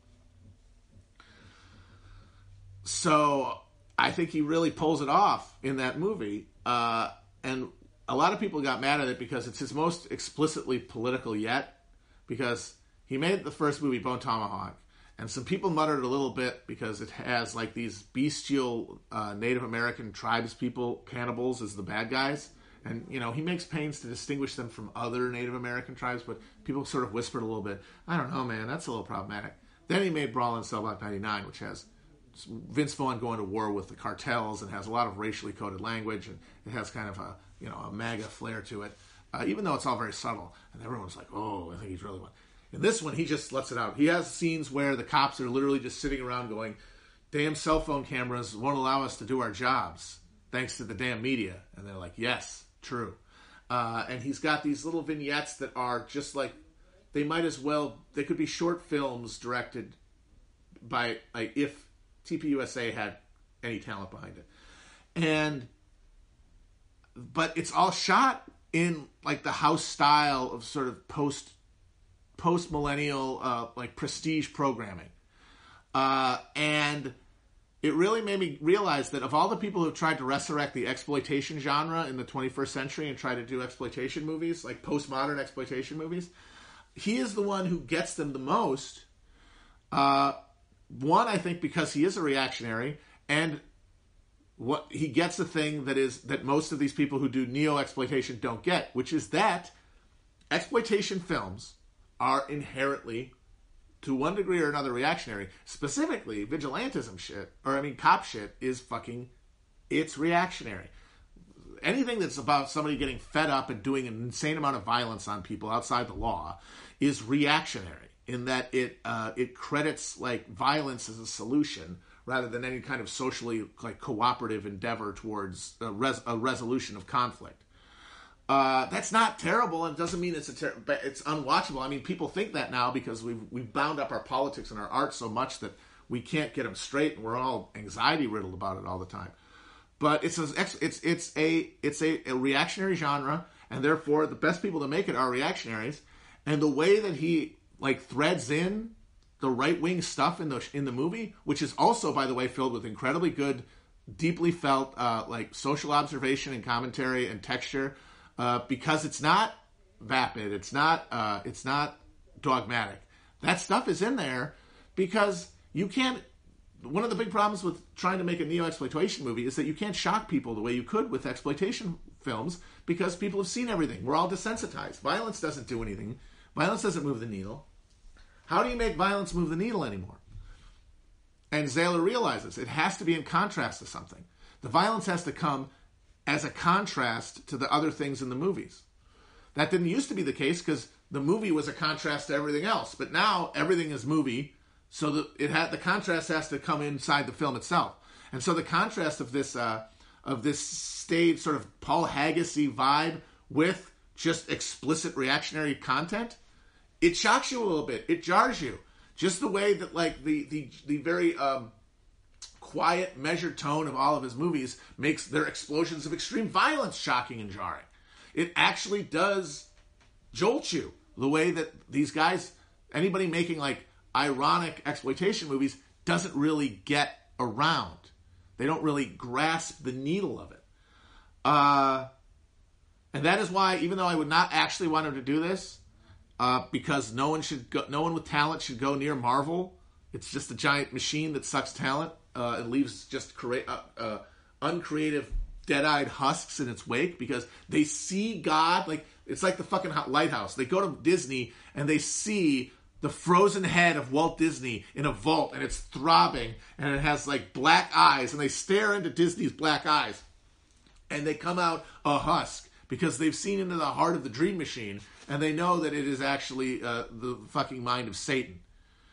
So I think he really pulls it off in that movie, uh, and a lot of people got mad at it because it's his most explicitly political yet, because he made the first movie, Bone Tomahawk, and some people muttered a little bit because it has like these bestial uh, Native American tribes people, cannibals, as the bad guys. And, you know, he makes pains to distinguish them from other Native American tribes, but people sort of whispered a little bit, I don't know, man, that's a little problematic. Then he made Brawl in Cell Block ninety-nine, which has Vince Vaughn going to war with the cartels and has a lot of racially coded language, and it has kind of a, you know, a MAGA flair to it, uh, even though it's all very subtle. And everyone's like, oh, I think he's really one. In this one, he just lets it out. He has scenes where the cops are literally just sitting around going, damn cell phone cameras won't allow us to do our jobs, thanks to the damn media. And they're like, yes, true. Uh, and he's got these little vignettes that are just like, they might as well, they could be short films directed by, like, if T P U S A had any talent behind it. And, but it's all shot in, like, the house style of sort of post post-millennial, uh, like, prestige programming. Uh, and it really made me realize that of all the people who tried to resurrect the exploitation genre in the twenty-first century and try to do exploitation movies, like postmodern exploitation movies, he is the one who gets them the most. Uh, one, I think, because he is a reactionary, and what he gets the thing that is that most of these people who do neo-exploitation don't get, which is that exploitation films are inherently to one degree or another reactionary. Specifically, vigilantism shit, or I mean cop shit, is fucking, it's reactionary. Anything that's about somebody getting fed up and doing an insane amount of violence on people outside the law is reactionary, in that it uh, it credits like violence as a solution rather than any kind of socially like cooperative endeavor towards a, res- a resolution of conflict. Uh, that's not terrible, and doesn't mean it's a ter- but it's unwatchable. I mean, people think that now because we've we've bound up our politics and our art so much that we can't get them straight, and we're all anxiety riddled about it all the time. But it's a, it's it's a it's a, a reactionary genre, and therefore the best people to make it are reactionaries. And the way that he like threads in the right wing stuff in the in the movie, which is also, by the way, filled with incredibly good, deeply felt uh, like social observation and commentary and texture. Uh, because it's not vapid, it's not uh, it's not dogmatic. That stuff is in there because you can't. One of the big problems with trying to make a neo-exploitation movie is that you can't shock people the way you could with exploitation films because people have seen everything. We're all desensitized. Violence doesn't do anything. Violence doesn't move the needle. How do you make violence move the needle anymore? And Zahler realizes it has to be in contrast to something. The violence has to come as a contrast to the other things in the movies. That didn't used to be the case because the movie was a contrast to everything else. But now everything is movie, so that it had the contrast has to come inside the film itself. And so the contrast of this uh, of this staid sort of Paul Haggis-y vibe with just explicit reactionary content, it shocks you a little bit. It jars you. Just the way that like the the the very um, quiet, measured tone of all of his movies makes their explosions of extreme violence shocking and jarring. It actually does jolt you the way that these guys, anybody making like ironic exploitation movies, doesn't really get around. They don't really grasp the needle of it. Uh, and that is why, even though I would not actually want him to do this, uh, because no one should go, no one with talent should go near Marvel. It's just a giant machine that sucks talent. Uh, and leaves just crea- uh, uh, uncreative, dead-eyed husks in its wake because they see God. Like it's like the fucking lighthouse. They go to Disney and they see the frozen head of Walt Disney in a vault, and it's throbbing, and it has like black eyes, and they stare into Disney's black eyes, and they come out a husk because they've seen into the heart of the dream machine, and they know that it is actually uh, the fucking mind of Satan.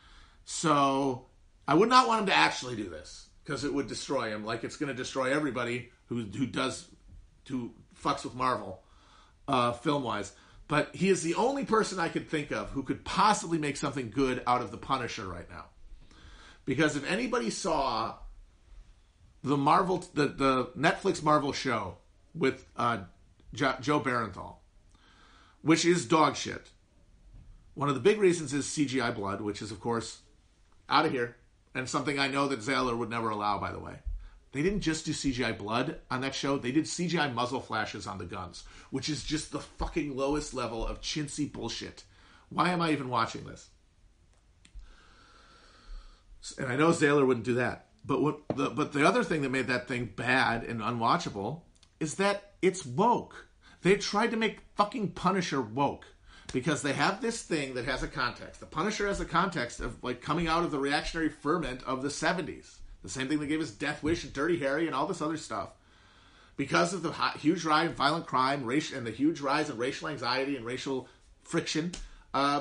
So I would not want him to actually do this because it would destroy him, like it's going to destroy everybody who who does who fucks with Marvel uh, film wise. But he is the only person I could think of who could possibly make something good out of The Punisher right now. Because if anybody saw the Marvel the the Netflix Marvel show with uh, jo- Joe Barenthal, which is dog shit. One of the big reasons is C G I blood, which is of course out of here. And something I know that Zahler would never allow, by the way. They didn't just do C G I blood on that show. They did C G I muzzle flashes on the guns, which is just the fucking lowest level of chintzy bullshit. Why am I even watching this? And I know Zahler wouldn't do that. But what the, but the other thing that made that thing bad and unwatchable is that it's woke. They tried to make fucking Punisher woke. Because they have this thing that has a context. The Punisher has a context of like coming out of the reactionary ferment of the seventies. The same thing that gave us Death Wish and Dirty Harry and all this other stuff. Because of the huge rise in violent crime race, and the huge rise in racial anxiety and racial friction, uh,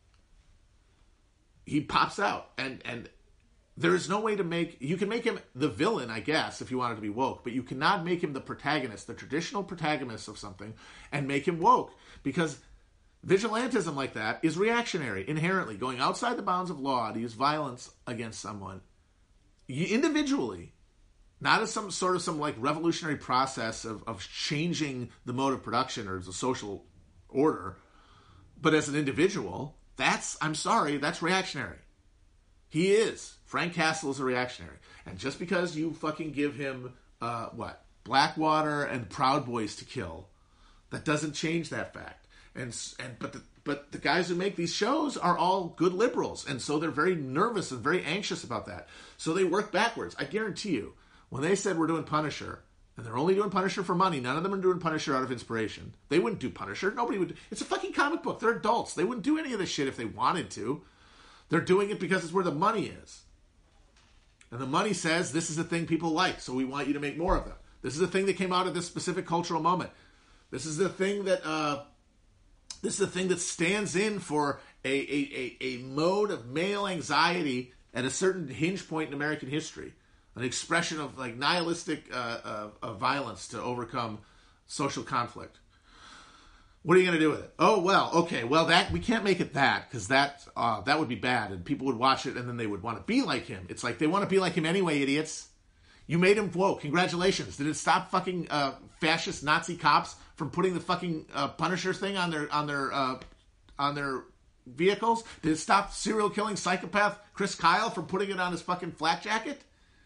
he pops out. And, and there is no way to make... You can make him the villain, I guess, if you wanted to be woke. But you cannot make him the protagonist, the traditional protagonist of something, and make him woke. Because... vigilantism like that is reactionary, inherently. Going outside the bounds of law to use violence against someone individually, not as some sort of some like revolutionary process of, of changing the mode of production or the social order, but as an individual, that's, I'm sorry, that's reactionary. He is. Frank Castle is a reactionary. And just because you fucking give him, uh, what, Blackwater and Proud Boys to kill, that doesn't change that fact. And and but the, but the guys who make these shows are all good liberals, and so they're very nervous and very anxious about that. So they work backwards. I guarantee you, when they said we're doing Punisher, and they're only doing Punisher for money, none of them are doing Punisher out of inspiration. They wouldn't do Punisher. Nobody would. It's a fucking comic book. They're adults. They wouldn't do any of this shit if they wanted to. They're doing it because it's where the money is. And the money says, this is the thing people like, so we want you to make more of them. This is the thing that came out of this specific cultural moment. This is the thing that uh, this is the thing that stands in for a, a, a, a mode of male anxiety at a certain hinge point in American history. An expression of like nihilistic uh, uh, uh, violence to overcome social conflict. What are you going to do with it? Oh, well, okay, well, that we can't make it that, because that uh, that would be bad, and people would watch it, and then they would want to be like him. It's like, they want to be like him anyway, idiots. You made him woke. Congratulations. Did it stop fucking uh, fascist Nazi cops from putting the fucking uh, Punisher thing on their on their uh, on their vehicles? Did it stop serial killing psychopath Chris Kyle from putting it on his fucking flak jacket?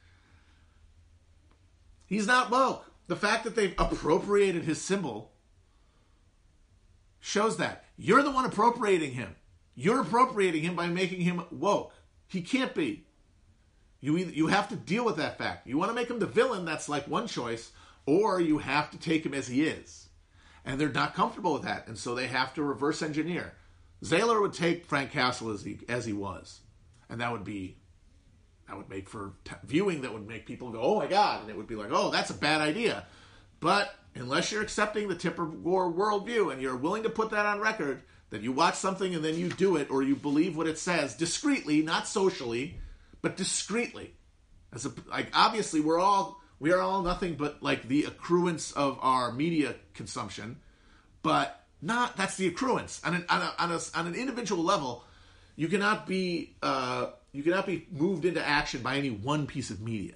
He's not woke. The fact that they've appropriated his symbol shows that. You're the one appropriating him. You're appropriating him by making him woke. He can't be. You either, you have to deal with that fact. You want to make him the villain, that's like one choice, or you have to take him as he is. And they're not comfortable with that, and so they have to reverse engineer. Zahler would take Frank Castle as he as he was, and that would be that would make for t- viewing that would make people go, oh my God, and it would be like, oh, that's a bad idea. But unless you're accepting the Tipper Gore worldview and you're willing to put that on record, that you watch something and then you do it, or you believe what it says discreetly, not socially, but discreetly. As a, like obviously we're all we are all nothing but like the accruance of our media consumption, but not that's the accruance on an on, a, on, a, on an individual level. You cannot be uh, you cannot be moved into action by any one piece of media,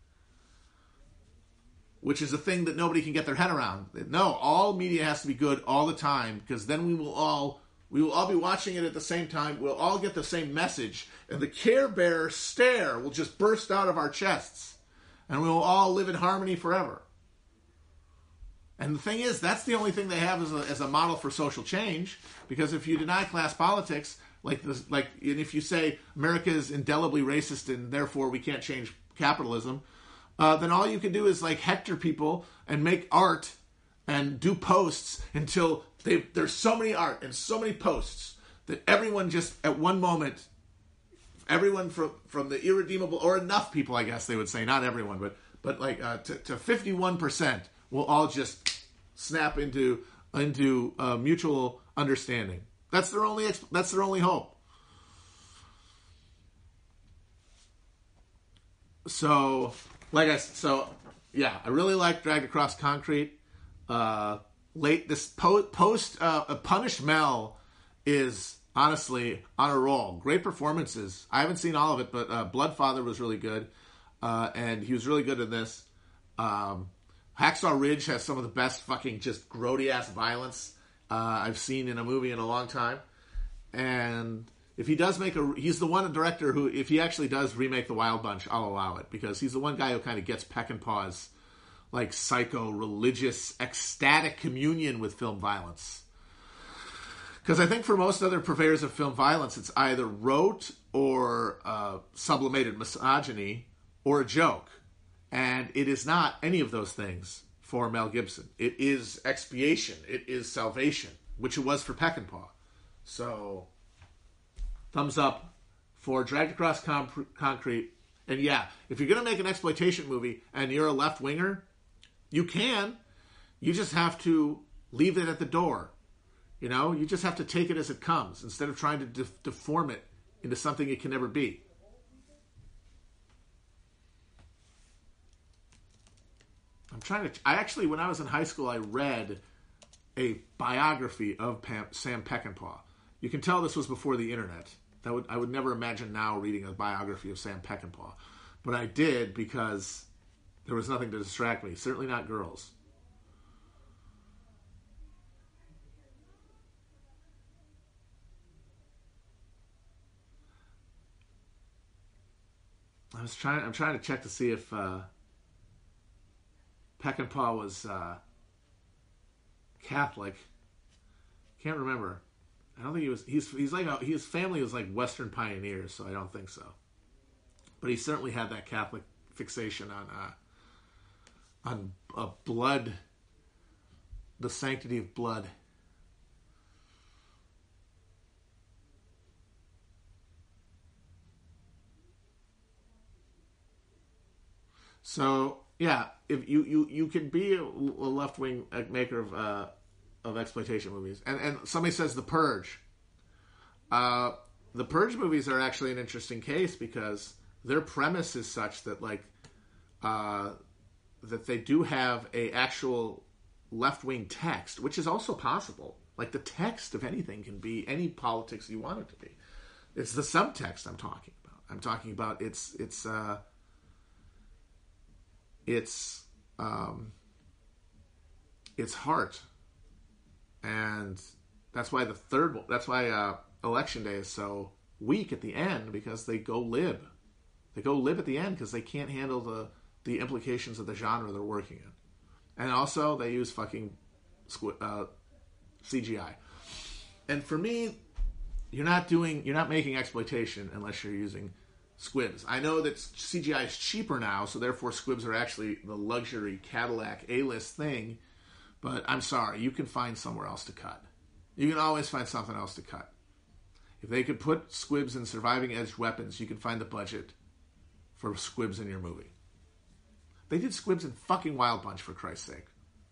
which is a thing that nobody can get their head around. No, all media has to be good all the time, because then we will all we will all be watching it at the same time. We'll all get the same message, and the Care Bear stare will just burst out of our chests, and we will all live in harmony forever. And the thing is, that's the only thing they have as a, as a model for social change, because if you deny class politics, like this, like and if you say America is indelibly racist and therefore we can't change capitalism, Uh, then all you can do is like hector people and make art and do posts until they there's so many art and so many posts that everyone just at one moment, everyone from from the irredeemable, or enough people, I guess they would say, not everyone, but but like uh, to, to fifty-one percent will all just snap into into uh, mutual understanding. That's their only that's their only hope. So. Like I so yeah, I really like Dragged Across Concrete. Uh, late this po- post uh, Punished Mel is honestly on a roll. Great performances. I haven't seen all of it, but uh, Bloodfather was really good, uh, and he was really good in this. Um, Hacksaw Ridge has some of the best fucking just grody ass violence uh, I've seen in a movie in a long time, and. If he does make a, he's the one director who, if he actually does remake The Wild Bunch, I'll allow it, because he's the one guy who kind of gets Peckinpah's like psycho religious ecstatic communion with film violence. Because I think for most other purveyors of film violence, it's either rote or uh, sublimated misogyny or a joke, and it is not any of those things for Mel Gibson. It is expiation. It is salvation, which it was for Peckinpah. So. Thumbs up for Dragged Across Com- Concrete. And yeah, if you're going to make an exploitation movie and you're a left-winger, you can. You just have to leave it at the door. You know, you just have to take it as it comes instead of trying to de- deform it into something it can never be. I'm trying to... I actually, when I was in high school, I read a biography of Pam, Sam Peckinpah. You can tell this was before the internet. That would I would never imagine now reading a biography of Sam Peckinpah. But I did because there was nothing to distract me. Certainly not girls. I was trying I'm trying to check to see if uh, Peckinpah was uh, Catholic. Can't remember. I don't think he was. He's he's like a, his family was like Western pioneers, so I don't think so. But he certainly had that Catholic fixation on uh, on uh, blood, the sanctity of blood. So yeah, if you you, you can be a, a left wing maker of uh, of exploitation movies, and and somebody says The Purge. Uh, the Purge movies are actually an interesting case because their premise is such that like uh, that they do have a actual left wing text, which is also possible. Like the text of anything can be any politics you want it to be. It's the subtext I'm talking about. I'm talking about it's it's uh, it's um, it's heart, and that's why the third. That's why uh, Election Day is so weak at the end, because they go lib. They go lib at the end because they can't handle the the implications of the genre they're working in, and also they use fucking squ- uh, C G I. And for me, you're not doing, you're not making exploitation unless you're using squibs. I know that C G I is cheaper now, so therefore squibs are actually the luxury Cadillac A-list thing. But I'm sorry, you can find somewhere else to cut. You can always find something else to cut. If they could put squibs in surviving edged weapons, you can find the budget for squibs in your movie. They did squibs in fucking Wild Bunch, for Christ's sake.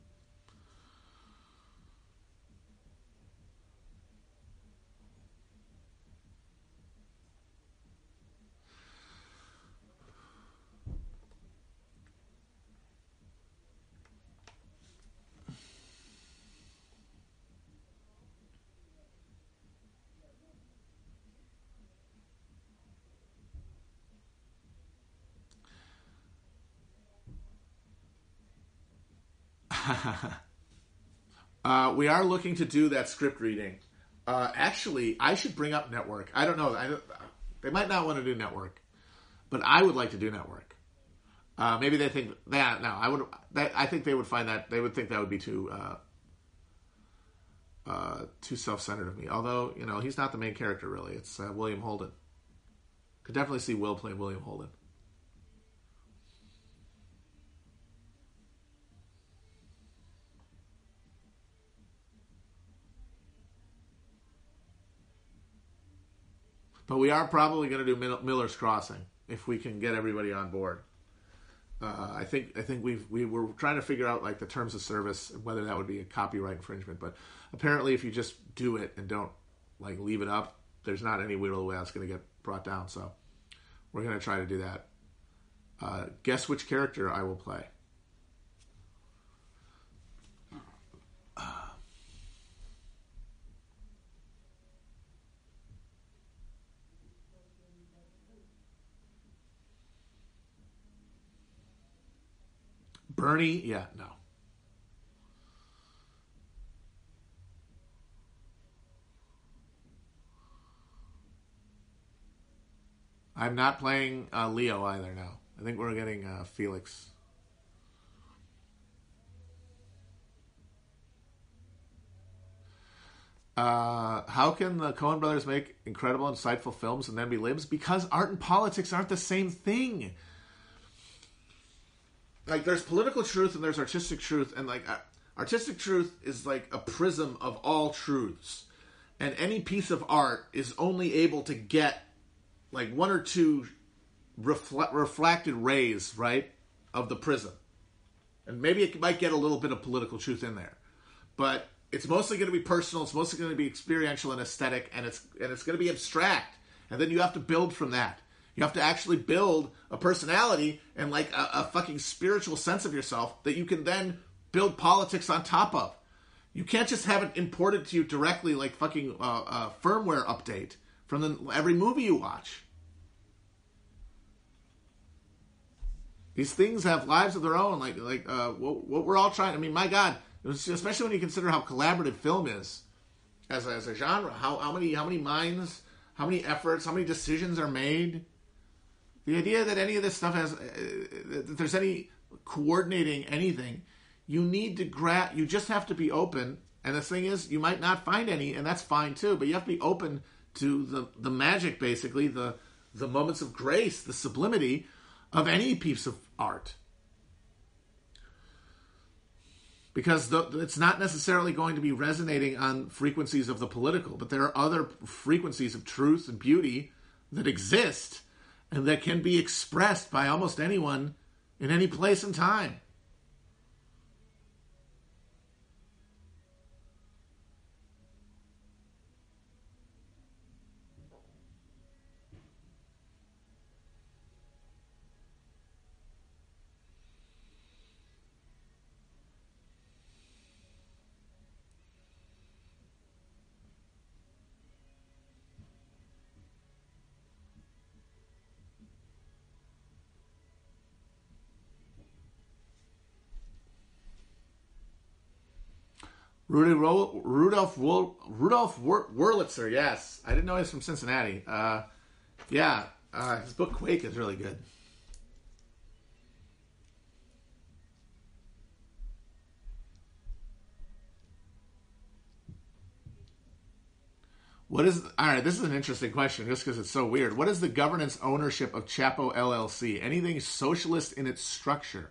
uh, we are looking to do that script reading. Uh, actually, I should bring up Network. I don't know. I don't, they might not want to do Network, but I would like to do Network. Uh, maybe they think that. No, I would. That, I think they would find that they would think that would be too uh, uh, too self-centered of me. Although, you know, he's not the main character really. It's uh, William Holden. Could definitely see Will playing William Holden. But we are probably going to do Miller's Crossing if we can get everybody on board. Uh, I think I think we've we were trying to figure out like the terms of service, whether that would be a copyright infringement. But apparently, if you just do it and don't like leave it up, there's not any real way that's going to get brought down. So we're going to try to do that. Uh, guess which character I will play. Bernie, yeah, no. I'm not playing uh, Leo either now. I think we're getting uh, Felix. Uh, how can the Coen brothers make incredible, insightful films and then be libs? Because art and politics aren't the same thing. Like, there's political truth and there's artistic truth, and like uh, artistic truth is like a prism of all truths, and any piece of art is only able to get like one or two refle- reflected rays, right, of the prism, and maybe it might get a little bit of political truth in there, but it's mostly going to be personal. It's mostly going to be experiential and aesthetic, and it's and it's going to be abstract, and then you have to build from that. You have to actually build a personality and like a, a fucking spiritual sense of yourself that you can then build politics on top of. You can't just have it imported to you directly like fucking uh, uh, firmware update from the, every movie you watch. These things have lives of their own. Like like uh, what, what we're all trying. I mean, my God, it was, especially when you consider how collaborative film is as a, as a genre. How how many how many minds, how many efforts, how many decisions are made. The idea that any of this stuff has, uh, that there's any coordinating anything, you need to grab, you just have to be open. And the thing is, you might not find any, and that's fine too, but you have to be open to the, the magic, basically, the, the moments of grace, the sublimity of any piece of art. Because the, it's not necessarily going to be resonating on frequencies of the political, but there are other frequencies of truth and beauty that exist and that can be expressed by almost anyone in any place and time. Rudy Ro- Rudolph Wo- Rudolph Wur- Wurlitzer, yes. I didn't know he was from Cincinnati. Uh, yeah, uh, his book Quake is really good. What is... All right, this is an interesting question just because it's so weird. What is the governance ownership of Chapo L L C? Anything socialist in its structure?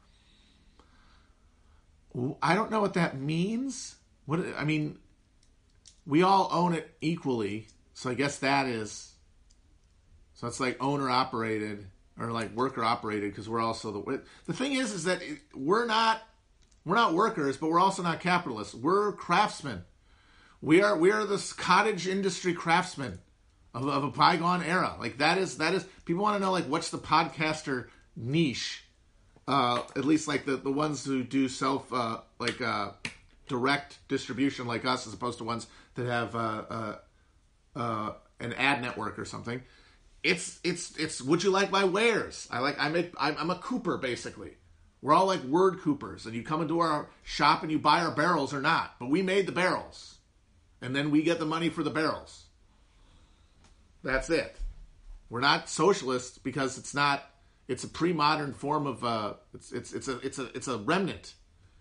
I don't know what that means. What I mean, we all own it equally, so I guess that is. So it's like owner operated or like worker operated because we're also the. The thing is, is that we're not we're not workers, but we're also not capitalists. We're craftsmen. We are we are this cottage industry craftsmen of, of a bygone era. Like that is that is people want to know like what's the podcaster niche. Uh, at least like the, the ones who do self uh, like uh, direct distribution like us as opposed to ones that have uh, uh, uh, an ad network or something. It's it's it's would you like my wares? I like I make I'm, I'm a Cooper basically. We're all like word Coopers, and you come into our shop and you buy our barrels or not, but we made the barrels, and then we get the money for the barrels. That's it. We're not socialists because it's not. It's a pre-modern form of uh, it's it's it's a it's a it's a remnant.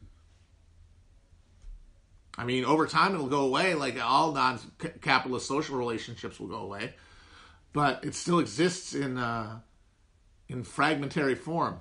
I mean, over time it'll go away. Like all non-capitalist social relationships will go away, but it still exists in uh, in fragmentary form.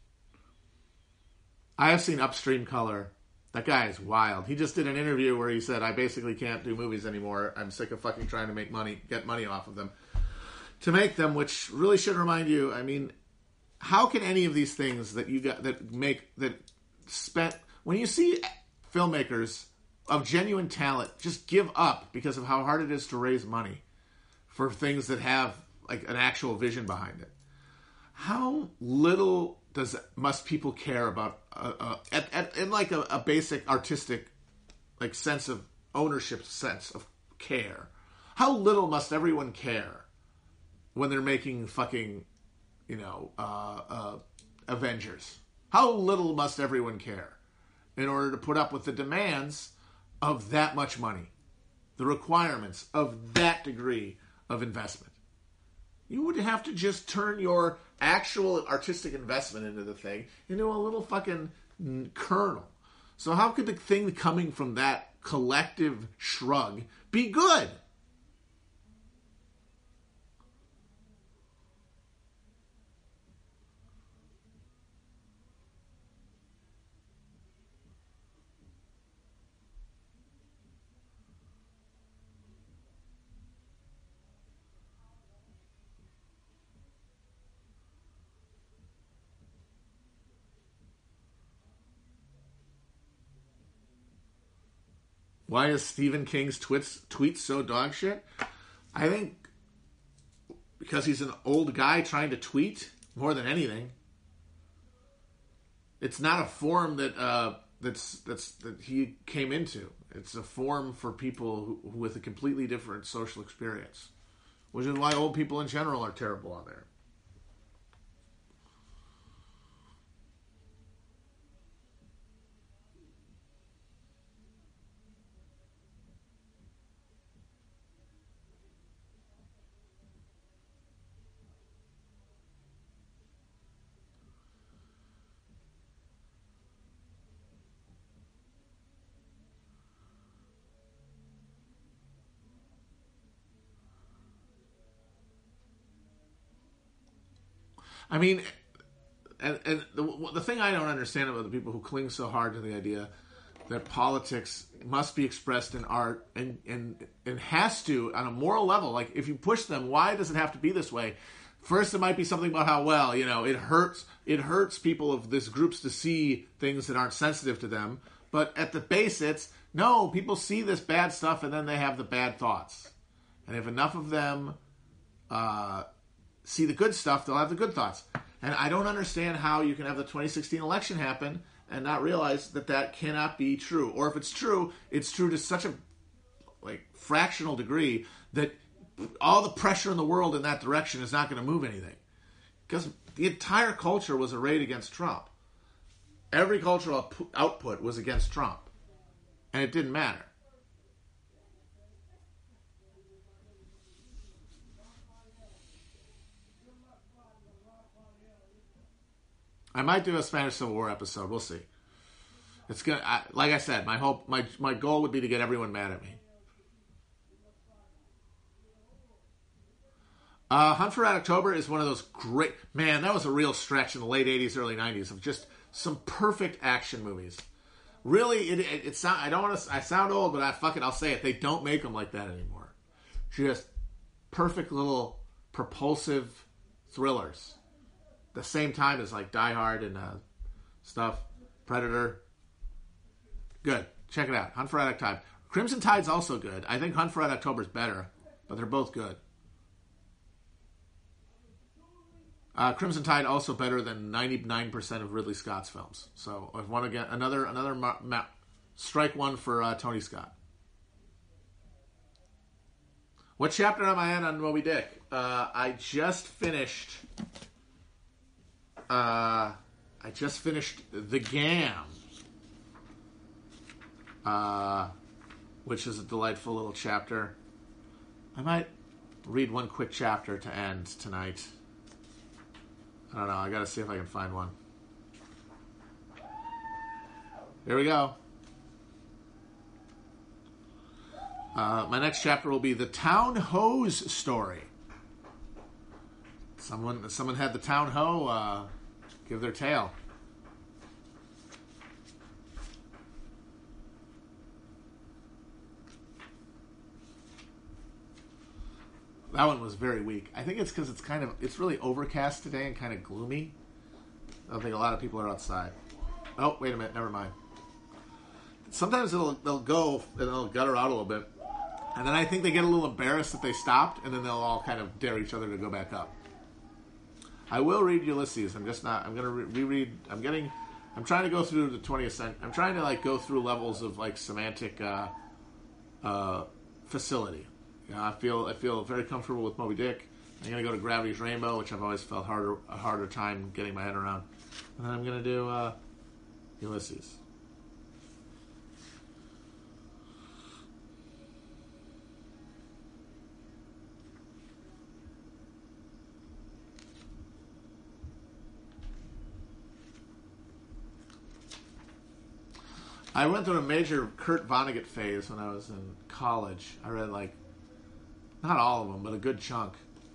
I have seen Upstream Color. That guy is wild. He just did an interview where he said, "I basically can't do movies anymore. I'm sick of fucking trying to make money, get money off of them, to make them." Which really should remind you. I mean. How can any of these things that you got that make that spent when you see filmmakers of genuine talent just give up because of how hard it is to raise money for things that have like an actual vision behind it? How little does must people care about uh, uh, at, at, in like a, a basic artistic like sense of ownership, sense of care? How little must everyone care when they're making fucking you know, uh, uh, Avengers? How little must everyone care in order to put up with the demands of that much money, the requirements of that degree of investment? You would have to just turn your actual artistic investment into the thing into a little fucking kernel. So how could the thing coming from that collective shrug be good? Why is Stephen King's tweets, tweets so dog shit? I think because he's an old guy trying to tweet more than anything. It's not a form that uh, that's that's that he came into. It's a form for people who, who with a completely different social experience, which is why old people in general are terrible on there. I mean, and, and the, the thing I don't understand about the people who cling so hard to the idea that politics must be expressed in art and, and, and has to, on a moral level, like if you push them, why does it have to be this way? first it might be something about how, well, you know, it hurts it hurts people of this groups to see things that aren't sensitive to them. But at the base, it's, no, people see this bad stuff and then they have the bad thoughts. And if enough of them uh, see the good stuff, they'll have the good thoughts. And I don't understand how you can have the twenty sixteen election happen and not realize that that cannot be true. Or if it's true, it's true to such a like fractional degree that all the pressure in the world in that direction is not going to move anything. Because the entire culture was arrayed against Trump. Every cultural output was against Trump. And it didn't matter. I might do a Spanish Civil War episode. We'll see. It's gonna, I, like I said, my hope, my my goal would be to get everyone mad at me. Uh, Hunt for Red October is one of those great... Man, that was a real stretch in the late eighties, early nineties of just some perfect action movies. Really, it, it, it sound, I don't want to... I sound old, but I fuck it, I'll say it. They don't make them like that anymore. Just perfect little propulsive thrillers. The same time as like Die Hard and uh, stuff. Predator. Good. Check it out. Hunt for Red October. Crimson Tide's also good. I think Hunt for Red October is better, but they're both good. Uh, Crimson Tide also better than ninety-nine percent of Ridley Scott's films. So I want to get another another ma- ma- strike one for uh, Tony Scott. What chapter am I in on Moby Dick? Uh, I just finished. Uh, I just finished The Gam, uh, which is a delightful little chapter. I might read one quick chapter to end tonight. I don't know. I got to see if I can find one. Here we go. Uh, my next chapter will be the Town Hose story. Someone, someone had the Town Ho uh, give their tale. That one was very weak. I think it's because it's kind of, it's really overcast today and kind of gloomy. I don't think a lot of people are outside. Oh, wait a minute, never mind. Sometimes it'll, they'll go and they'll gutter out a little bit. And then I think they get a little embarrassed that they stopped, and then they'll all kind of dare each other to go back up. I will read Ulysses. I'm just not, I'm going to re- reread, I'm getting, I'm trying to go through the twentieth century. I'm trying to like go through levels of like semantic uh, uh, facility. You know, I feel I feel very comfortable with Moby Dick. I'm going to go to Gravity's Rainbow, which I've always felt harder a harder time getting my head around. And then I'm going to do uh, Ulysses. I went through a major Kurt Vonnegut phase when I was in college. I read like, not all of them, but a good chunk.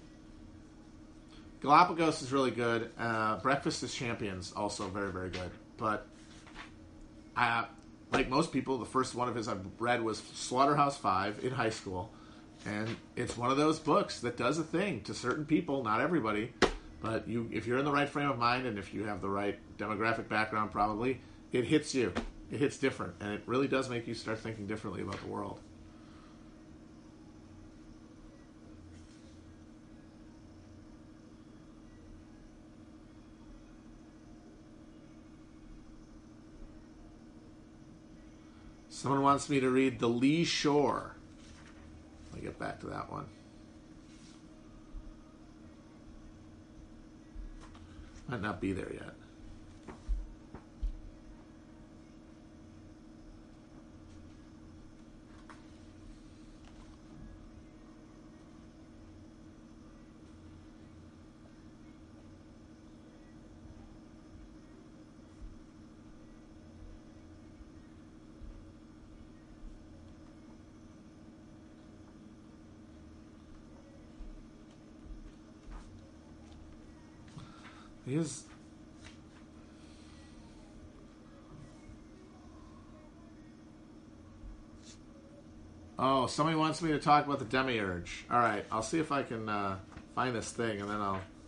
Galapagos is really good. Uh, Breakfast is Champions, also very, very good. But, I, like most people, the first one of his I read was Slaughterhouse Five in high school. And it's one of those books that does a thing to certain people, not everybody. But you, if you're in the right frame of mind and if you have the right demographic background, probably, it hits you. It hits different, and it really does make you start thinking differently about the world. Someone wants me to read The Lee Shore. Let me get back to that one. Might not be there yet. He is. Oh, somebody wants me to talk about the Demiurge. All right, I'll see if I can uh, find this thing, and then I'll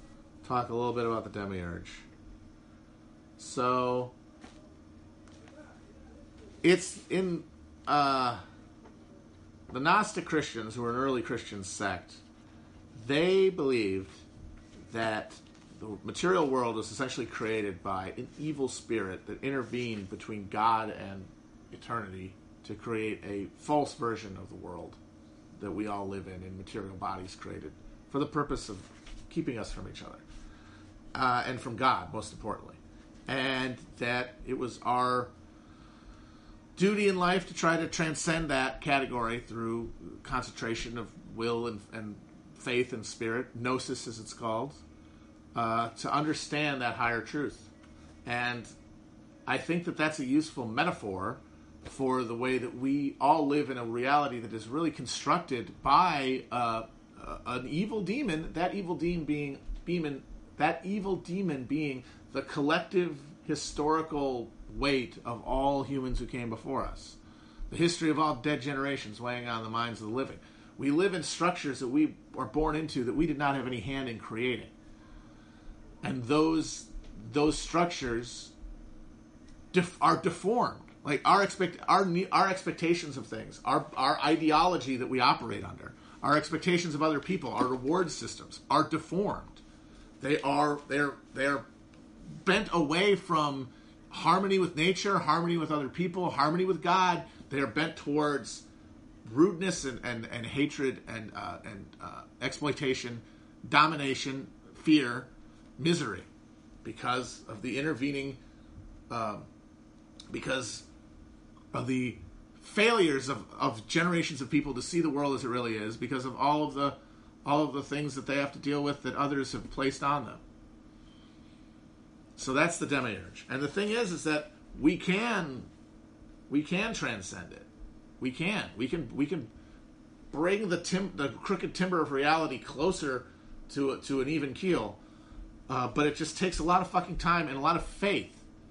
talk a little bit about the demiurge. So, it's in uh, the Gnostic Christians, who were an early Christian sect, they believed that the material world was essentially created by an evil spirit that intervened between God and eternity to create a false version of the world that we all live in, in material bodies created for the purpose of keeping us from each other. Uh, and from God, most importantly. And that it was our duty in life to try to transcend that category through concentration of will and, and faith and spirit, gnosis as it's called, uh, to understand that higher truth. And I think that that's a useful metaphor for the way that we all live in a reality that is really constructed by uh, uh, an evil demon, that evil demon being, demon, that evil demon being the collective historical weight of all humans who came before us. The history of all dead generations weighing on the minds of the living. We live in structures that we are born into that we did not have any hand in creating. And those those structures def- are deformed. Like our expect our our expectations of things, our our ideology that we operate under, our expectations of other people, our reward systems are deformed. They are they're they're bent away from harmony with nature, harmony with other people, harmony with God. They are bent towards rudeness and, and, and hatred and uh, and uh, exploitation, domination, fear, misery, because of the intervening, uh, because of the failures of, of generations of people to see the world as it really is, because of all of the all of the things that they have to deal with that others have placed on them. So that's the demiurge. And the thing is, is that we can, we can transcend it. We can. We can. We can bring the tim- the crooked timber of reality closer to to an even keel. Uh, but it just takes a lot of fucking time and a lot of faith,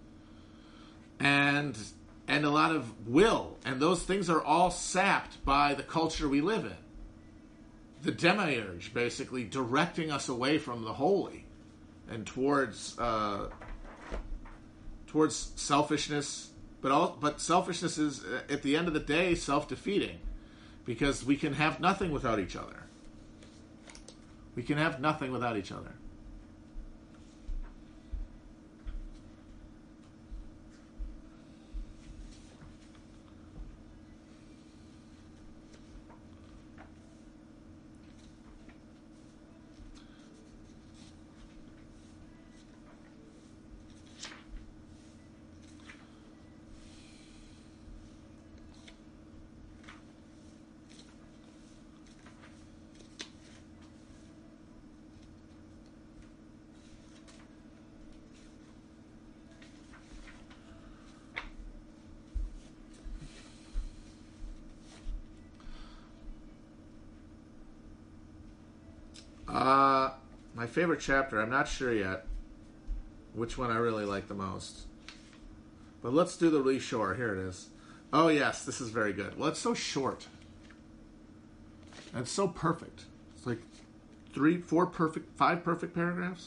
and and a lot of will. And those things are all sapped by the culture we live in. The demiurge basically directing us away from the holy and towards uh, towards selfishness. But all, but selfishness is, at the end of the day, self-defeating, because we can have nothing without each other. We can have nothing without each other. Uh, my favorite chapter, I'm not sure yet which one I really like the most. But let's do the really short. Here it is. Oh, yes, this is very good. Well, it's so short. And it's so perfect. It's like three, four perfect, five perfect paragraphs.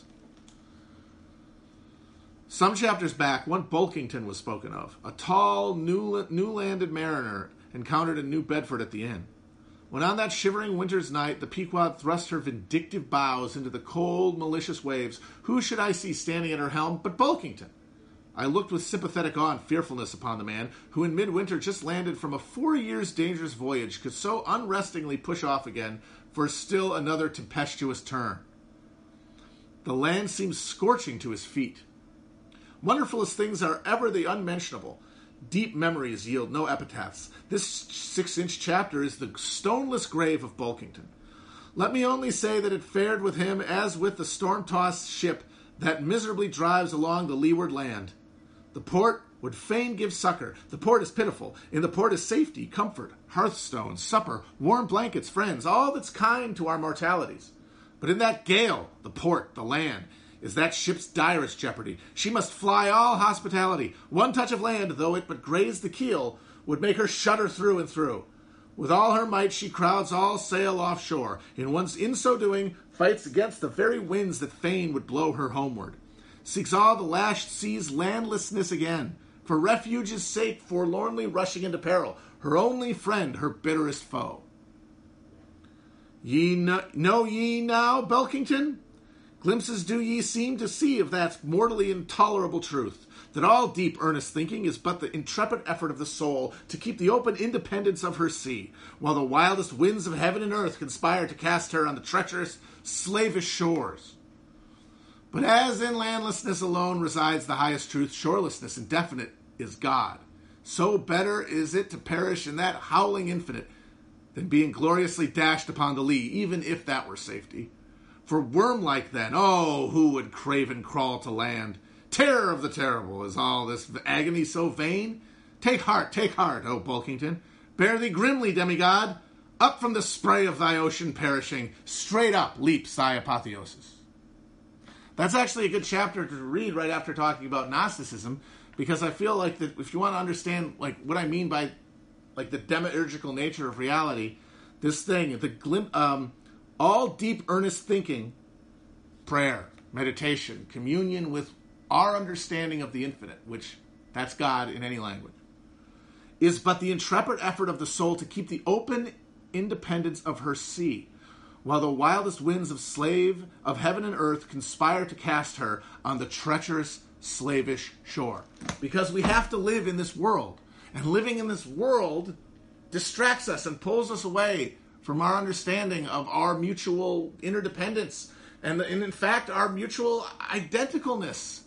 Some chapters back, one Bulkington was spoken of. A tall, new, new-landed mariner encountered in New Bedford at the inn. When on that shivering winter's night the Pequod thrust her vindictive bows into the cold, malicious waves, who should I see standing at her helm but Bulkington? I looked with sympathetic awe and fearfulness upon the man, who in midwinter just landed from a four years' dangerous voyage, could so unrestingly push off again for still another tempestuous turn. The land seemed scorching to his feet. Wonderful as things are ever the unmentionable, deep memories yield no epitaphs. This six-inch chapter is the stoneless grave of Bulkington. Let me only say that it fared with him as with the storm-tossed ship that miserably drives along the leeward land. The port would fain give succor. The port is pitiful. In the port is safety, comfort, hearthstone, supper, warm blankets, friends, all that's kind to our mortalities. But in that gale, the port, the land, is that ship's direst jeopardy. She must fly all hospitality. One touch of land, though it but graze the keel, would make her shudder through and through. With all her might she crowds all sail offshore. In once in so doing, fights against the very winds that fain would blow her homeward, seeks all the lashed sea's landlessness again, for refuge's sake forlornly rushing into peril, her only friend, her bitterest foe. Ye know, know ye now, Belkington? Glimpses do ye seem to see of that mortally intolerable truth, that all deep earnest thinking is but the intrepid effort of the soul to keep the open independence of her sea, while the wildest winds of heaven and earth conspire to cast her on the treacherous, slavish shores. But as in landlessness alone resides the highest truth, shorelessness indefinite is God. So better is it to perish in that howling infinite than being gloriously dashed upon the lee, even if that were safety. For worm-like then, oh, who would craven crawl to land? Terror of the terrible, is all this agony so vain? Take heart, take heart, O Bulkington. Bear thee grimly, demigod. Up from the spray of thy ocean perishing, straight up leaps thy apotheosis. That's actually a good chapter to read right after talking about Gnosticism, because I feel like that if you want to understand like what I mean by like the demiurgical nature of reality, this thing, the glim- um, all deep earnest thinking, prayer, meditation, communion with our understanding of the infinite, which that's God in any language, is but the intrepid effort of the soul to keep the open independence of her sea, while the wildest winds of slave of heaven and earth conspire to cast her on the treacherous, slavish shore. Because we have to live in this world, and living in this world distracts us and pulls us away from our understanding of our mutual interdependence and, and in fact, our mutual identicalness.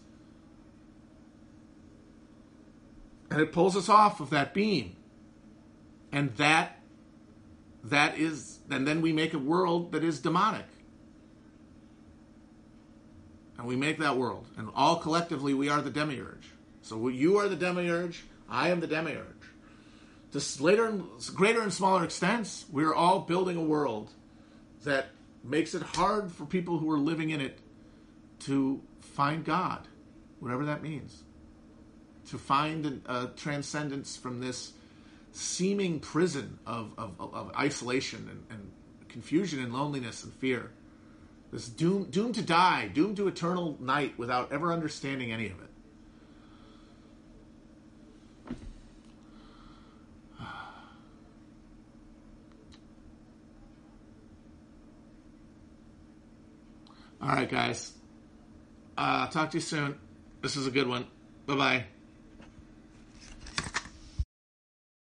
And it pulls us off of that beam. And that, that is, and then we make a world that is demonic. And we make that world. And all collectively, we are the demiurge. So you are the demiurge, I am the demiurge. To later and greater and smaller extents, we're all building a world that makes it hard for people who are living in it to find God, whatever that means. To find a, a transcendence from this seeming prison of, of, of isolation and, and confusion and loneliness and fear. This doom, doomed to die, doomed to eternal night without ever understanding any of it. All right, guys. Uh, talk to you soon. This is a good one. Bye-bye.